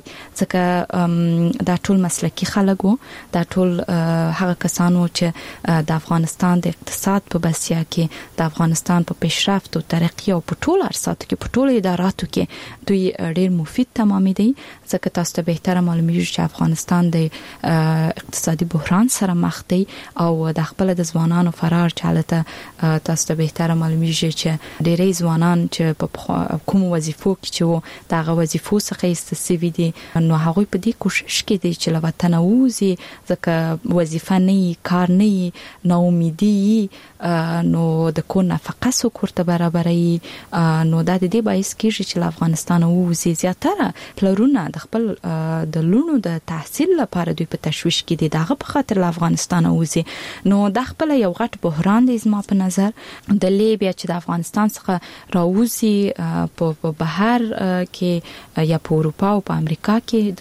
ځکه دا ټول مسلکی خلک وو، دا ټول هغه کسانو چې د افغانستان د اقتصاد په بسیا کې، د افغانستان په پیشرفت او ترقی او په ټول ارساتو کې، په ټول اداراتو کې دوی ډیر مفید تمامي دي، ځکه تاسو ته بهتره معلومیږي چې افغانستان د اقتصادي بحران سره مخ دی او د خپل د ځوانانو فرار چالته تاسو ته بهتره معلومیږي چې ډېری ځوانان چې په کوم وظیفو کې چې دغه وظیفو څخه استفادې دي نو هغه په دې کوشش کې دي چې له وطن ووزي ځکه وظیفه نه کار نه نو امیدي نو د کو نفقه سو کوړه برابرې نو د دې باعث کېږي چې افغانستان ووزي زیاتره پلرونه د خپل د لونو د تحصیل لپاره دوی په تشویش کې دي دغه په خاطر افغانستان ووزي نو د خپل یو غټ بحران دی زما په نظر د لیبیا چې د افغانستان څخه راوځي په بهر کې یا په اروپا او په امریکا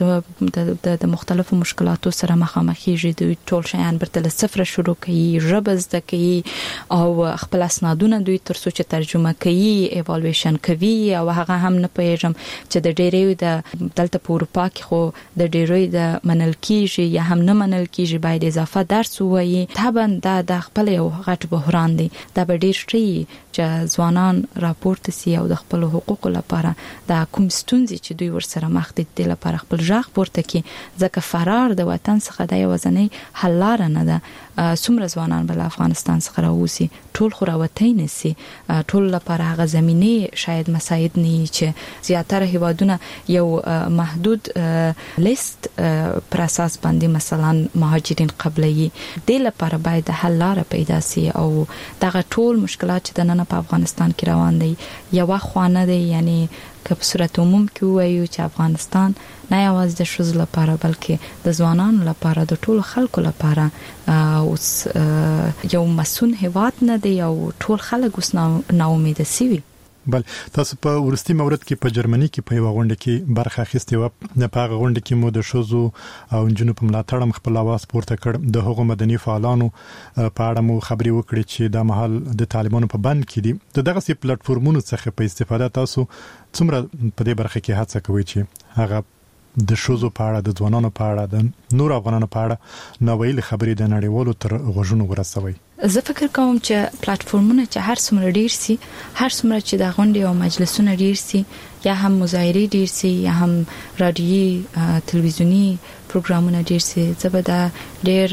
کې د مختلفو مشکلاتو سره مخامخېږي دوی ټول شیان برته له صفر شروع کوي ژبه زده کوي او خپل اسنادونه دوی تر څو چې ترجمه کوي ایوالویشن کوي او هغه هم نه پېژم چې د ډېرې د دلته په اروپا کې خو د ډېرې د منل کېږي یا هم نه منل کېږي باید اضافه درس وایي طبعا د خپل یو غټ بحران دی دا به ډېر شي چې ځوانان راپورته سي او د خپل حقوقو لپاره د کوم ستونزې چې دوی ورسره مخ دي د لپاره خپل ژغ پورته کړي ځکه فرار د وطن څخه د یوازنۍ حل لار نه ده څومره ځوانان بل افغانستان څخه راوځي ټول خو راوتی نه سي ټول لپاره هغه زمينه شاید مساعد نه چې زیاتره هیوادونه یو محدود لیست پر اساس باندې مثلا مهاجرین قبلي د لپاره باید حل لار پیدا سي او دغه ټول مشکلات چې د نن په افغانستان کې روان دي یو خوانه دي یعنی که په صورت عموم کې وایو چې افغانستان نه یوازې د شوز لپاره بلکې د ځوانانو لپاره د ټولو خلکو لپاره اوس یو مسون هیواد نه دی او ټول خلک اوس ناامید سوي بل تاسو په ورستي مورد کې په جرمني کې په یو غونډه کې برخه اخیستې و نه په غونډه کې مو د شوزو او جنونو په ملاتړ خپل आवाज پورته کړ د هغو مدني فعالانو په اړه مو خبري وکړي چې د محل د طالبانو په بند کې دي دغه سي پلیټ فارمونو څخه په استفاده تاسو څومره په دې برخه کې هڅه کوي چې هغه د شوزو په اړه د ځوانانو په اړه د نور افغانانو په اړه نوویل خبرې د نړیوالو تر غوږونو ورسوي زه فکر کوم چې پلیټ فارمونه چې هر څومره ډیر سي هر څومره چې د غونډې او مجلسونه ډیر سي یا هم مظاهرې ډیر سي یا هم رادیوي تلویزیونی پروګرامونه ډیر سي زبدا ډیر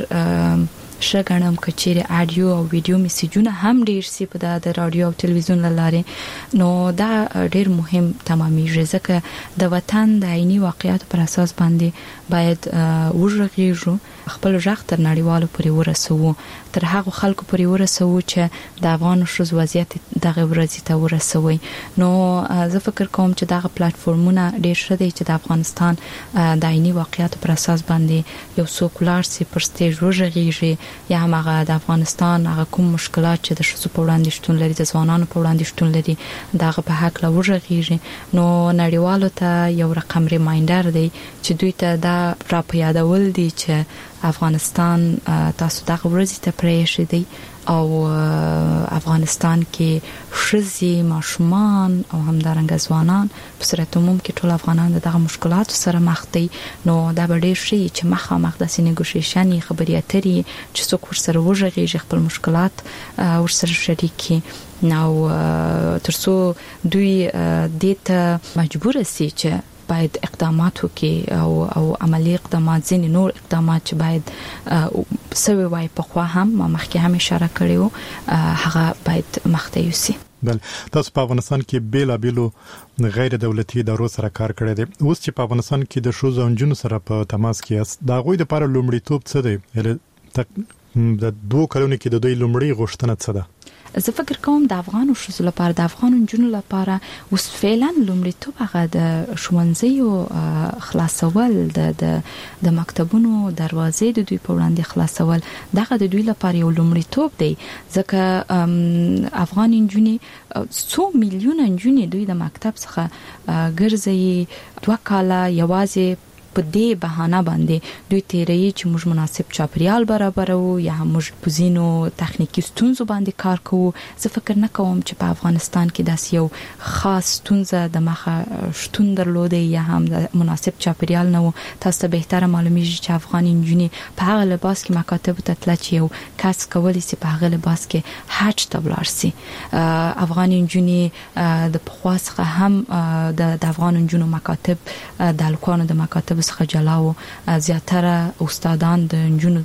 شګنم کچېره اډیو او ویډیو میسجونه هم ډیر سي په د رادیو او تلویزیون لاره نو دا ډیر مهم تمامېږي ځکه د وطن د عیني واقعیت پر اساس باندې باید ورغېږو خپل ژغ تر نړیوالو پورې ورسوو تر هغه خلکو پورې ورسوو چې د افغان شوز وضعیت دغه ورځې ته ورسوي نو زه فکر کوم چې دغه پلیټ فارمونه ډیر ښه دي چې د افغانستان د عیني واقعیت پر اساس باندې یو سوکولار سي پر سټیج ورغېږي یا هغه د افغانستان هغه کوم مشکلات چې د شوزو په وړاندې شتون لري د ځوانانو په وړاندې شتون لري دغه په حق لا ورغېږي نو نړیوالو ته یو رقم ریمایندر دی چې دوی ته دا را په یادول دي چې افغانستان تاسو دغه ورځې ته پرېښی دی او افغانستان کې شزي ماشومان او همدارنګه ځوانان په صورت عموم کې ټول افغانان دغه مشکلاتو سره مخ دي نو دا به ډېر شي چې مخامخ د سینګوشیشن خبرې اترې چې څوک ورسره وژغېږي خپل مشکلات ورسره شریکي نو ترڅو دوی دته مجبور سي چې باید اقدامات وکړي او عملی اقدامات ځینې نور اقدامات چې باید سوي وای په خوا هم مخکې هم اشاره کړیو هغه باید مخته یوسي بل تاسو په افغانستان کې بیلابیلو غیر دولتي ادارو سره کار کړی دی اوس چې په افغانستان کې د شوزو انجونو سره په تماس کې است دا غوي د لپاره لومړیتوب څه دی د 2 کلونو کې د دوی لومړی غوښتنه څه ده زه فکر کوم د افغانو شوزو لپاره د افغانو جنونو لپاره اوس فعلا لومړیتوب هغه د ښوونځیو خلاصول د مکتبونو دروازې د دوی په وړاندې خلاصول دغه د دوی لپاره یو لومړیتوب دی ځکه افغان جنونې 100 میلیونه جنونې دوی د مکتب څخه ګرځي 2 کاله یوازې په دې بهانه باندې دوی تیرې چې موږ مناسب چاپریال برابرو یا موږ پوزینو تخنیکی ستونزو باندې کار کوو زه فکر نه کوم چې په افغانستان کې داس یو خاص ستونزه د مخه شتون درلوده یا هم د مناسب چاپریال نه تاسو ته بهتره معلومیږي چې افغان انجونې په هغه لباس کې مکاتب ته تل چې یو کس کولی سي په هغه لباس کې حج ته ولاړ سي افغان انجونې د پخواس هم د افغان انجونو مکاتب د الکوانو د مکاتب څخه جلاو زیاتره استادان د انجونو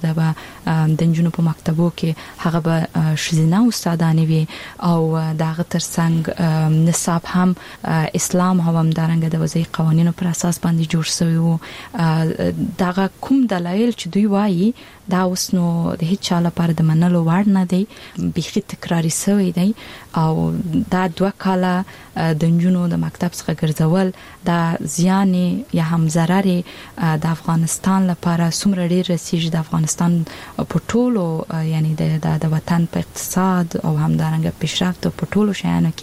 په مکتبو کې هغه به شزینه استادان وي او دغه ترڅنګ نصاب هم اسلام هم دارنګ د وضعي قوانینو پر اساس باندې جوړ شوی وو دغه کوم دلایل چې دوی وایي دا اوس نو د هیڅ چا لپاره د منلو وړ نه دی بيخي تکراری شوی دی او دا 2 کاله د انجونو د مکتب څخه ګرځول دا زیان یا هم ضرر د افغانستان لپاره څومره ډیر رسیږي د افغانستان په ټولو یعنی د وطن په اقتصاد او هم دارنګ پیشرفت په ټولو شیانو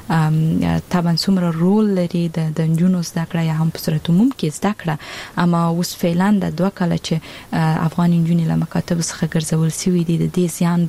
کې طبعا څومره رول لري د انجونو زده کړه یا هم په صورت عموم کې زده کړه اما اوس فعلا د 2 کاله چې افغان انجونې له مکاتب څخه ګرځول شوی دي د دې زیان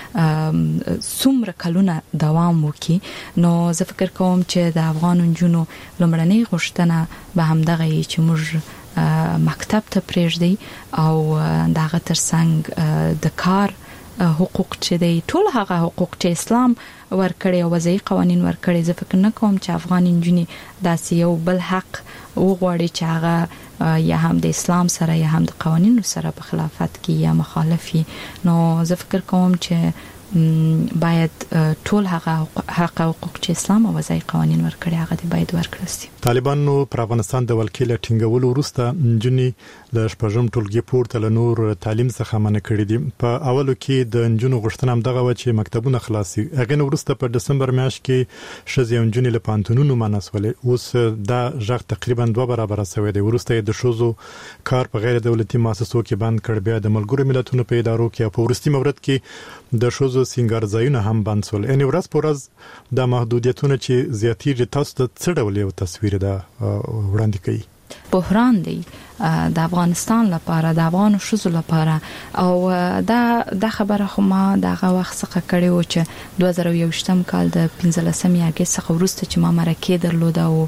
به څومره کلونه دوام وکړي نو زه فکر کوم چې د افغان انجونو لمړنۍ غوښتنه به هم دغه چې موږ مکتب ته پرېږدي او دغه ترڅنګ د کار حقوق چې دی ټول هغه حقوق چې اسلام ورکړي او وضعي قوانين ورکړي زه فکر نه کوم چې افغان انجونې داسې یو بل حق وغواړي چې هغه یا هم د اسلام سره یا هم د قوانینو سره په خلافت کې یا مخالفي نو زه فکر کوم چې باید ټول هغه حق او حقوق چې اسلام او وضعي قوانين ورکړي هغه دی باید ورکړل شي طالبانو پر افغانستان د ولکې ټینګولو وروسته جنې ل شپږم ټولګي پورته ل نور تعلیم څخه منع کړی دي په اولو کې د جنونو غوښتنه هم دغه و چې مکتبونه خلاصي هغه وروسته په دسمبر میاشت کې شزي جنونې له پانتونونو مناسولې اوس دا ژغ تقریبا 2 برابر شوی دی ورسته د شوزو کار په غیر دولتي مؤسسو کې بند کړ بیا د ملګرو ملتونو په ادارو کې په ورستي مورد کې د شوزو سنگار ځایونه هم بند شول ان ورځ پر ورځ د محدودیتونو چې زیاتېږي تاسو ته څه ډول یو تصویر ده وړاندې کوي بحران دی د افغانستان لپاره د افغان شوزو لپاره او دا خبره خو ما دغه وخت څخه کړی و چې 2021م کال د 15 اگست څخه وروسته چې ما مرکه درلود او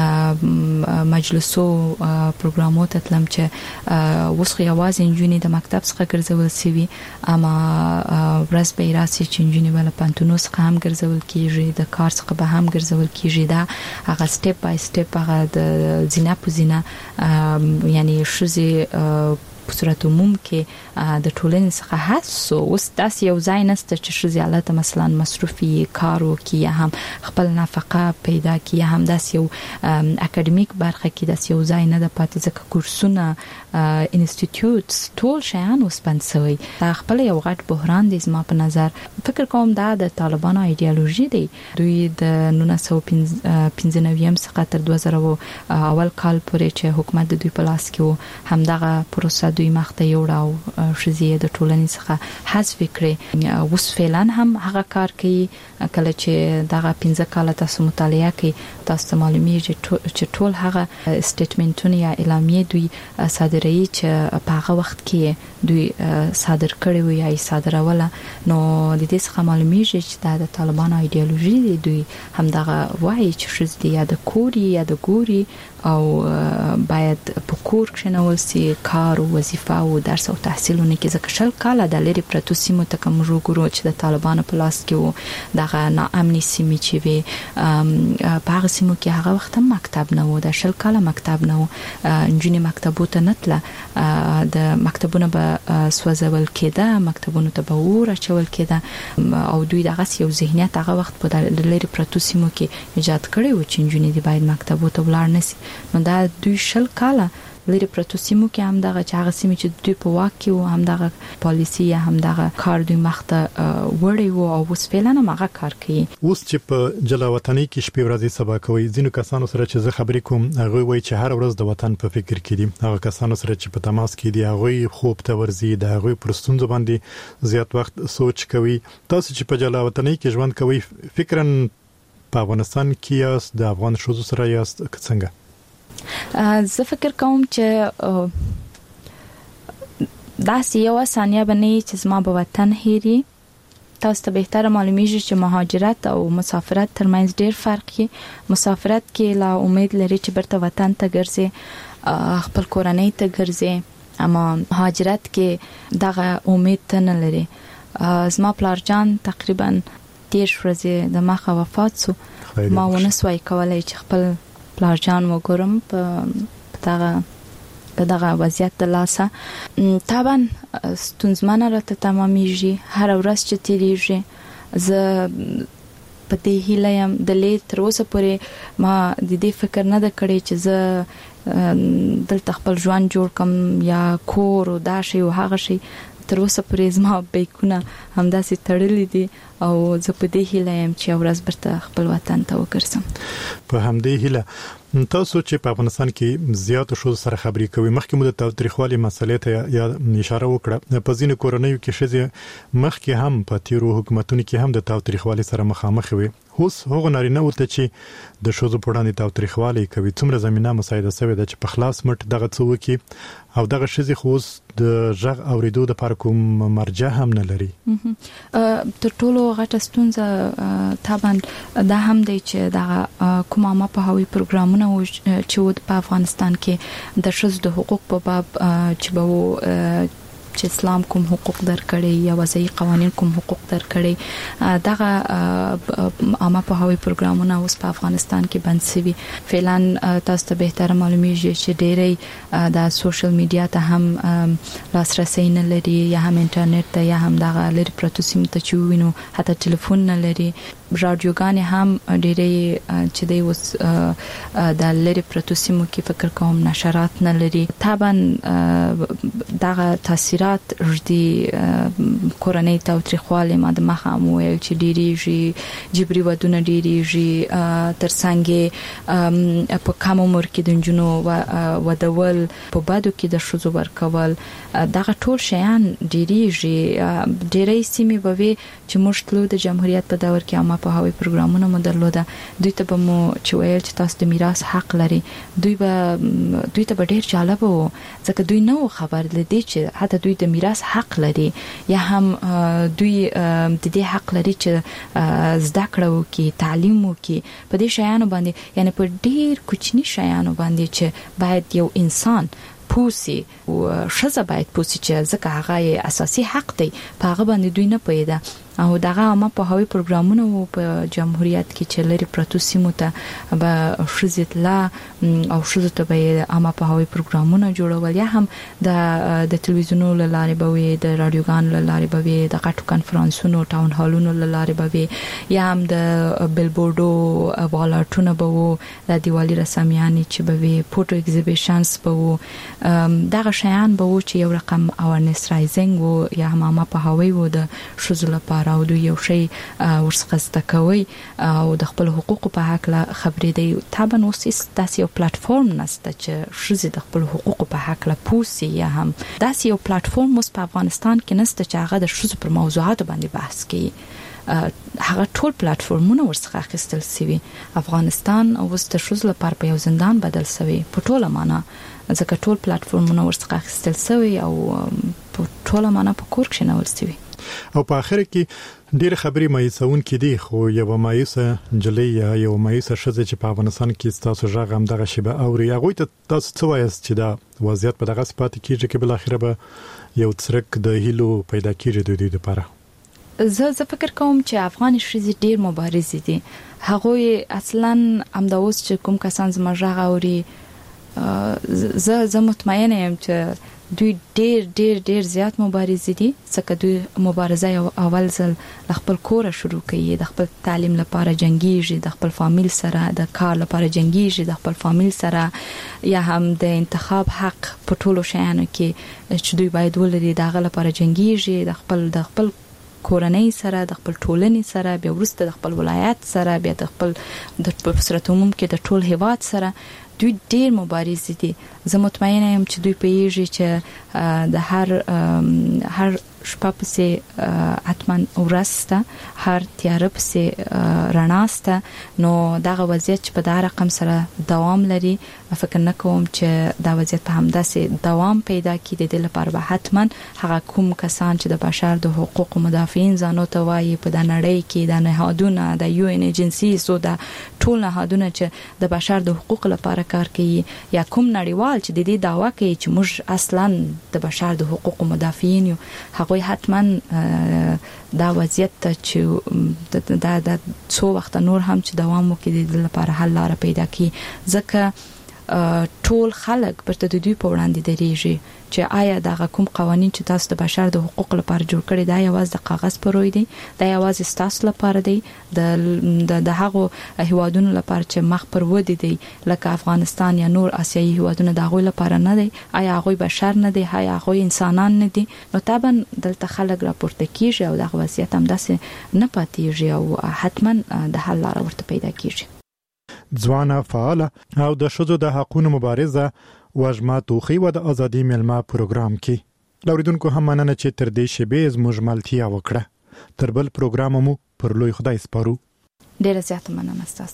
مجلسو پروګرامو ته تلم چې وسخه یوازې انجونې د مکتب څخه ګرځول سوي اما ورځ به راسي چې انجونې ول پانتونو څخه هم ګرځول کیږي د کار څخه به هم ګرځول کیږي دا هغه سټپ بای سټپ هغه د زینا په زینا یعنی شوزي په صورت عموم کې د ټولنې څخه حسو اوس داسې یو ځای نشته چې شوزي حالت مثلا مصرفي کارو کې یا هم خپل نفقه پیدا کې یا هم داسې یو اکیډمیک برخه کې داسې یو ځای نه د پاتې ځکه کورسونه انسټیټیوټس ټول شیان وسپنسوي دا خپل یو غټ بحران دی زما په نظر فکر کوم دا د طالبانو ایدئولوژي دی دوی د 1995 څخه تر 2000 اول کال پورې چې حکومت د دوی په لاس کې و همدغه پروسه دوی مخته یوړاو شزیه د ټولنې څخه حذف کړي اوس فعلا هم هغه کار کوي کله چې دغه 15 کال تاسو مطالعه کوي تاسو معلومیږي چې ټول هغه سټیټمنټونه یا اعلامیه دوی صادروي چې په هغه وخت کې دوی صادر کړي وي یا صادروله نو د دې څخه معلومیږي چې د طالبانو ایدئولوژي دی دوی هم دغه وایي چې شزدي یا د کوري یا د ګوري او باید په کور کې نو سي کار او وظیفه او درس او تحصیلونه کې ځکه شل کاله د لری پرتو سیمو ته کوم ورګورو چې د طالبانو په لاس کې وو دغه ناامني سیمې چې وي په هغه سیمو کې هغه وخت مکتب نه وو د شل کاله مکتب نه وو انجونې مکتبو ته نتله د مکتبونو به سوځول کېده مکتبونو ته به ور اچول کېده او دوی دغه یو ذهنیت هغه وخت په لری پرتو سیمو کې ایجاد کړی و چې انجونې دی باید مکتبو ته ولاړ نشي نو دا دوی شل کاله لري پرتو سیمو کې هم دغه هغه سیمې چې دوی په واک کې هم دغه پالیسی یا هم دغه کار دوی مخته وړي وو او اوس فعلا هغه کار کوي اوس چې په جلاوطنۍ کې شپې ورځې سبا کوي ځینو کسانو سره چې زه خبرې کوم هغه وایي چې هر ورځ د وطن په فکر کې دي هغه کسانو سره چې په تماس کې دي هغه خوب ته ورزي د هغه پرستونځ باندې زیات وخت سوچ کوي تاسو چې په جلاوطنۍ کې ژوند کوي فکرن په افغانستان کې یاست د افغان شوزو سره یاست څنګه زه فکر کوم چې دا یو ثانیه باندې چې زما په وطن هېري تاسو ته به تر معلومیږي چې مهاجرت او مسافرت ترمنځ ډېر فرق دی مسافرت کې لا امید لري چې برته وطن ته ګرځي خپل کورنۍ ته ګرځي اما مهاجرت کې دغه امید ته نه لري زما پلارجان تقریبا 10 ورځې د مخه وفات شو ما ونه سوای کولای چې خپل پلارجان وګورم په دغه په دغه وضعیت د لاسه طبعا ستونزمنه راته تمامېږي هر ورځ چې تیریږي زه په دې هیله یم د لید تر اوسه پورې ما د دې فکر نه د کړی چې زه دلته خپل ژوند جوړ کم یا کور او دا شی او هغه شی تر اوسه پورې زما بیکونه همداسې تړلې دي او زه په دې هیله یم چې ورځ برته خپل وطن ته وګرځم په همدې هیله تاسو چې په افغانستان کې زیات شو سره خبرې کوي مخکې مو د تاریخوالي مسلې ته یا اشاره وکړه په ځینو کورنیو کې شزه مخکې هم په تیرو حکومتونو کې هم د تاریخوالي سره مخامخ وي اوس هغه نارینه ورته چې د شوزو په وړاندې تاریخوالي کوي څومره زمينه مساعده شوی د چې په خلاص مټ دغه څو کې او دغه شزه خوس د ژغ اوریدو د پر کوم مرجع هم نه لري تر ټولو غټه ستونزه طبعا دا هم دی چې دغه کومه ما په هوی پروګرامونه چې په افغانستان کې د شوز د حقوق په باب چې به چې اسلام کوم حقوق درکړي یا وضعي قوانين کوم حقوق درکړي دغه عامه په هوی پروګرامونه اوس په افغانستان کې بند شوي فعلا تاسو ته به تر معلومیږي چې ډېری د سوشل میډیا ته هم لاسرسي نه لري یا هم انټرنیټ ته یا هم دغه لري پروتو سیم ته چوینو حتی ټلیفون نه لري رادیوګانې هم ډېری چې دی اوس د لري پروتو سیمو کې فکر کوم نشرات نه لري طبعا دغه تاثیرات ردی کورنۍ تاوتریخواله ما د مخه مو چې ډېریږي جبري ودونه ډېریږي ترڅنګ په کوم عمر کې د جنونو ودول په بادو کې د شوزو ورکول دغه ټول شیان ډېریږي ډېرې سیمې بوي چې مشتلو د جمهوریت په دور کې عامه په هوی پروګرامونه مدلوده دوی ته به مو چې ویل چې تاسو د میراث حق لري دوی ته ډېر جالب وو ځکه دوی نو خبر لدی چې حتی دوی د میراث حق لري یا هم دوی د دې حق لري چې زده کړه وکړي تعلیم وکړي په دې شیانو باندې یعنی په ډېر کوچني شیانو باندې چې باید یو انسان پوسی او شزه باید پوسی چې ځکه هغه اساسي حق دی په هغه باندې دوی نه پیدا او دغه عامه په هوی پروګرامونه په جمهوریت کې چې لري پروتو سیمو ته به شزت لا او شزت به عامه په هوی پروګرامونه جوړول یا هم د تلویزیونونو لاره به وي د رادیوګانو لاره به وي د غټو کانفرنسونو ټاون هالونو لاره به وي یا هم د بیلبورډو والارټونو به وو د دیوالي رسمیانې چې به وي فوټو ایگزیبیشنز به وو دغه شیان به وو چې یو رقم اوورنس رایزینګ وو یا هم عامه په هوی وو د شزل لپاره او دوی یو شی ورڅخه زده کوي او د خپل حقوقو په حق لا خبرې دی طبعا اوس داسې یو پلیټفارم نشته چې شزه د خپل حقوقو په حق لا پوسی یا هم داسې یو پلیټفارم اوس په افغانستان کې نشته چې هغه د شزه پر موضوعات باندې بحث کوي هغه ټول پلیټفارمونه ورڅخه اخیستل شوی افغانستان اوس د شزه لپاره په یو زندان بدل شوی په ټوله معنا ځکه ټول پلیټفارمونه ورڅخه اخیستل شوی او په ټوله معنا په کور کې نه ورسوي او په اخر کې ډېر خبرې مایوسون کې دي خو یو مایوسه جلې یا یو مایوسه شزه چې په افغانستان کې تاسو ژغم دغه شیبه او هغه ته تاسو څه وایست چې دا وضعیت په دغه صفات کېږي چې بل اخر به یو څرک د هیلو پیدا کېږي د دې لپاره زه فکر کوم چې افغان شزه ډېر مبارز دي هغه اصلا امداوس چې کوم کسان زما ژغ اوري زه مطمئنه یم چې دوی ډېر زیات مبارزې دي ځکه دوی مبارزه اول ځل خپل کور شروع کوي د خپل تعلیم لپاره جنگيږي د خپل فامیل سره د کار لپاره جنگيږي د خپل فامیل سره یا هم د انتخاب حق په ټولو شیانو کې چې دوی باید ولري دغه لپاره جنگيږي د خپل کورنۍ سره د خپل ټولنې سره بیا ورسته د خپل ولایت سره بیا د خپل د صورت عموم کې د ټول هیواد سره دوی ډېر مبارز دي زه مطمئنه یم چې دوی پیږي چې د هر شپه پسې اتمن ورسته هر تیار پسې رڼاسته نو دغه وضعیت چې په دا رقم سره دوام لري فکر نه کوم چې دا وضعیت په همداسې دوام پیدا کړي د لپاره به حتما هغه کوم کسان چې د بشر د حقوقو مدافعین ځانو ته وایي په د نړۍ کې د نهادونه د یو ان ایجنسی سو د ټول نهادونه چې د بشر د حقوقو لپاره کار کوي یا کوم نړیوال چې د دې دعوا کوي چې موږ اصلا د بشر د حقوقو مدافعین یو هغه حتما دا وضعیت چې دا څو وخت نور هم چې دوام وکړي د لپاره حل لاره پیدا کړي ځکه ټول خلک پرته د دوی په وړاندې دریږي چې آیا دا کوم قوانين چې تاسو د بشر د حقوقو لپاره جوړ کړی دا یوازې د کاغذ پروي دي دا یوازې تاسو لپاره دی د هغو هیوادونو لپاره چې مخ پر ودی دي لکه افغانستان یا نور آسیایي هیوادونه دا غوي لپاره نه دي آیا هغه بشر نه دي آیا هغه انسانان نه دي نو طبعا دلته خلک راپورته کیږي او د وضعیت هم داسې نه پاتېږي او حتما د حل لار ورته پیدا کیږي ځوانه فعال او د شذو د حقوقو مبارزه وجمه توخی و د ازادي ملما پروګرام کې لوریدونکو هم مننه چې تر دې شبې زموږ ملتیا وکړه تر بل پروګرام مو پر لوی خدای سپارو ډیره زیاته مننه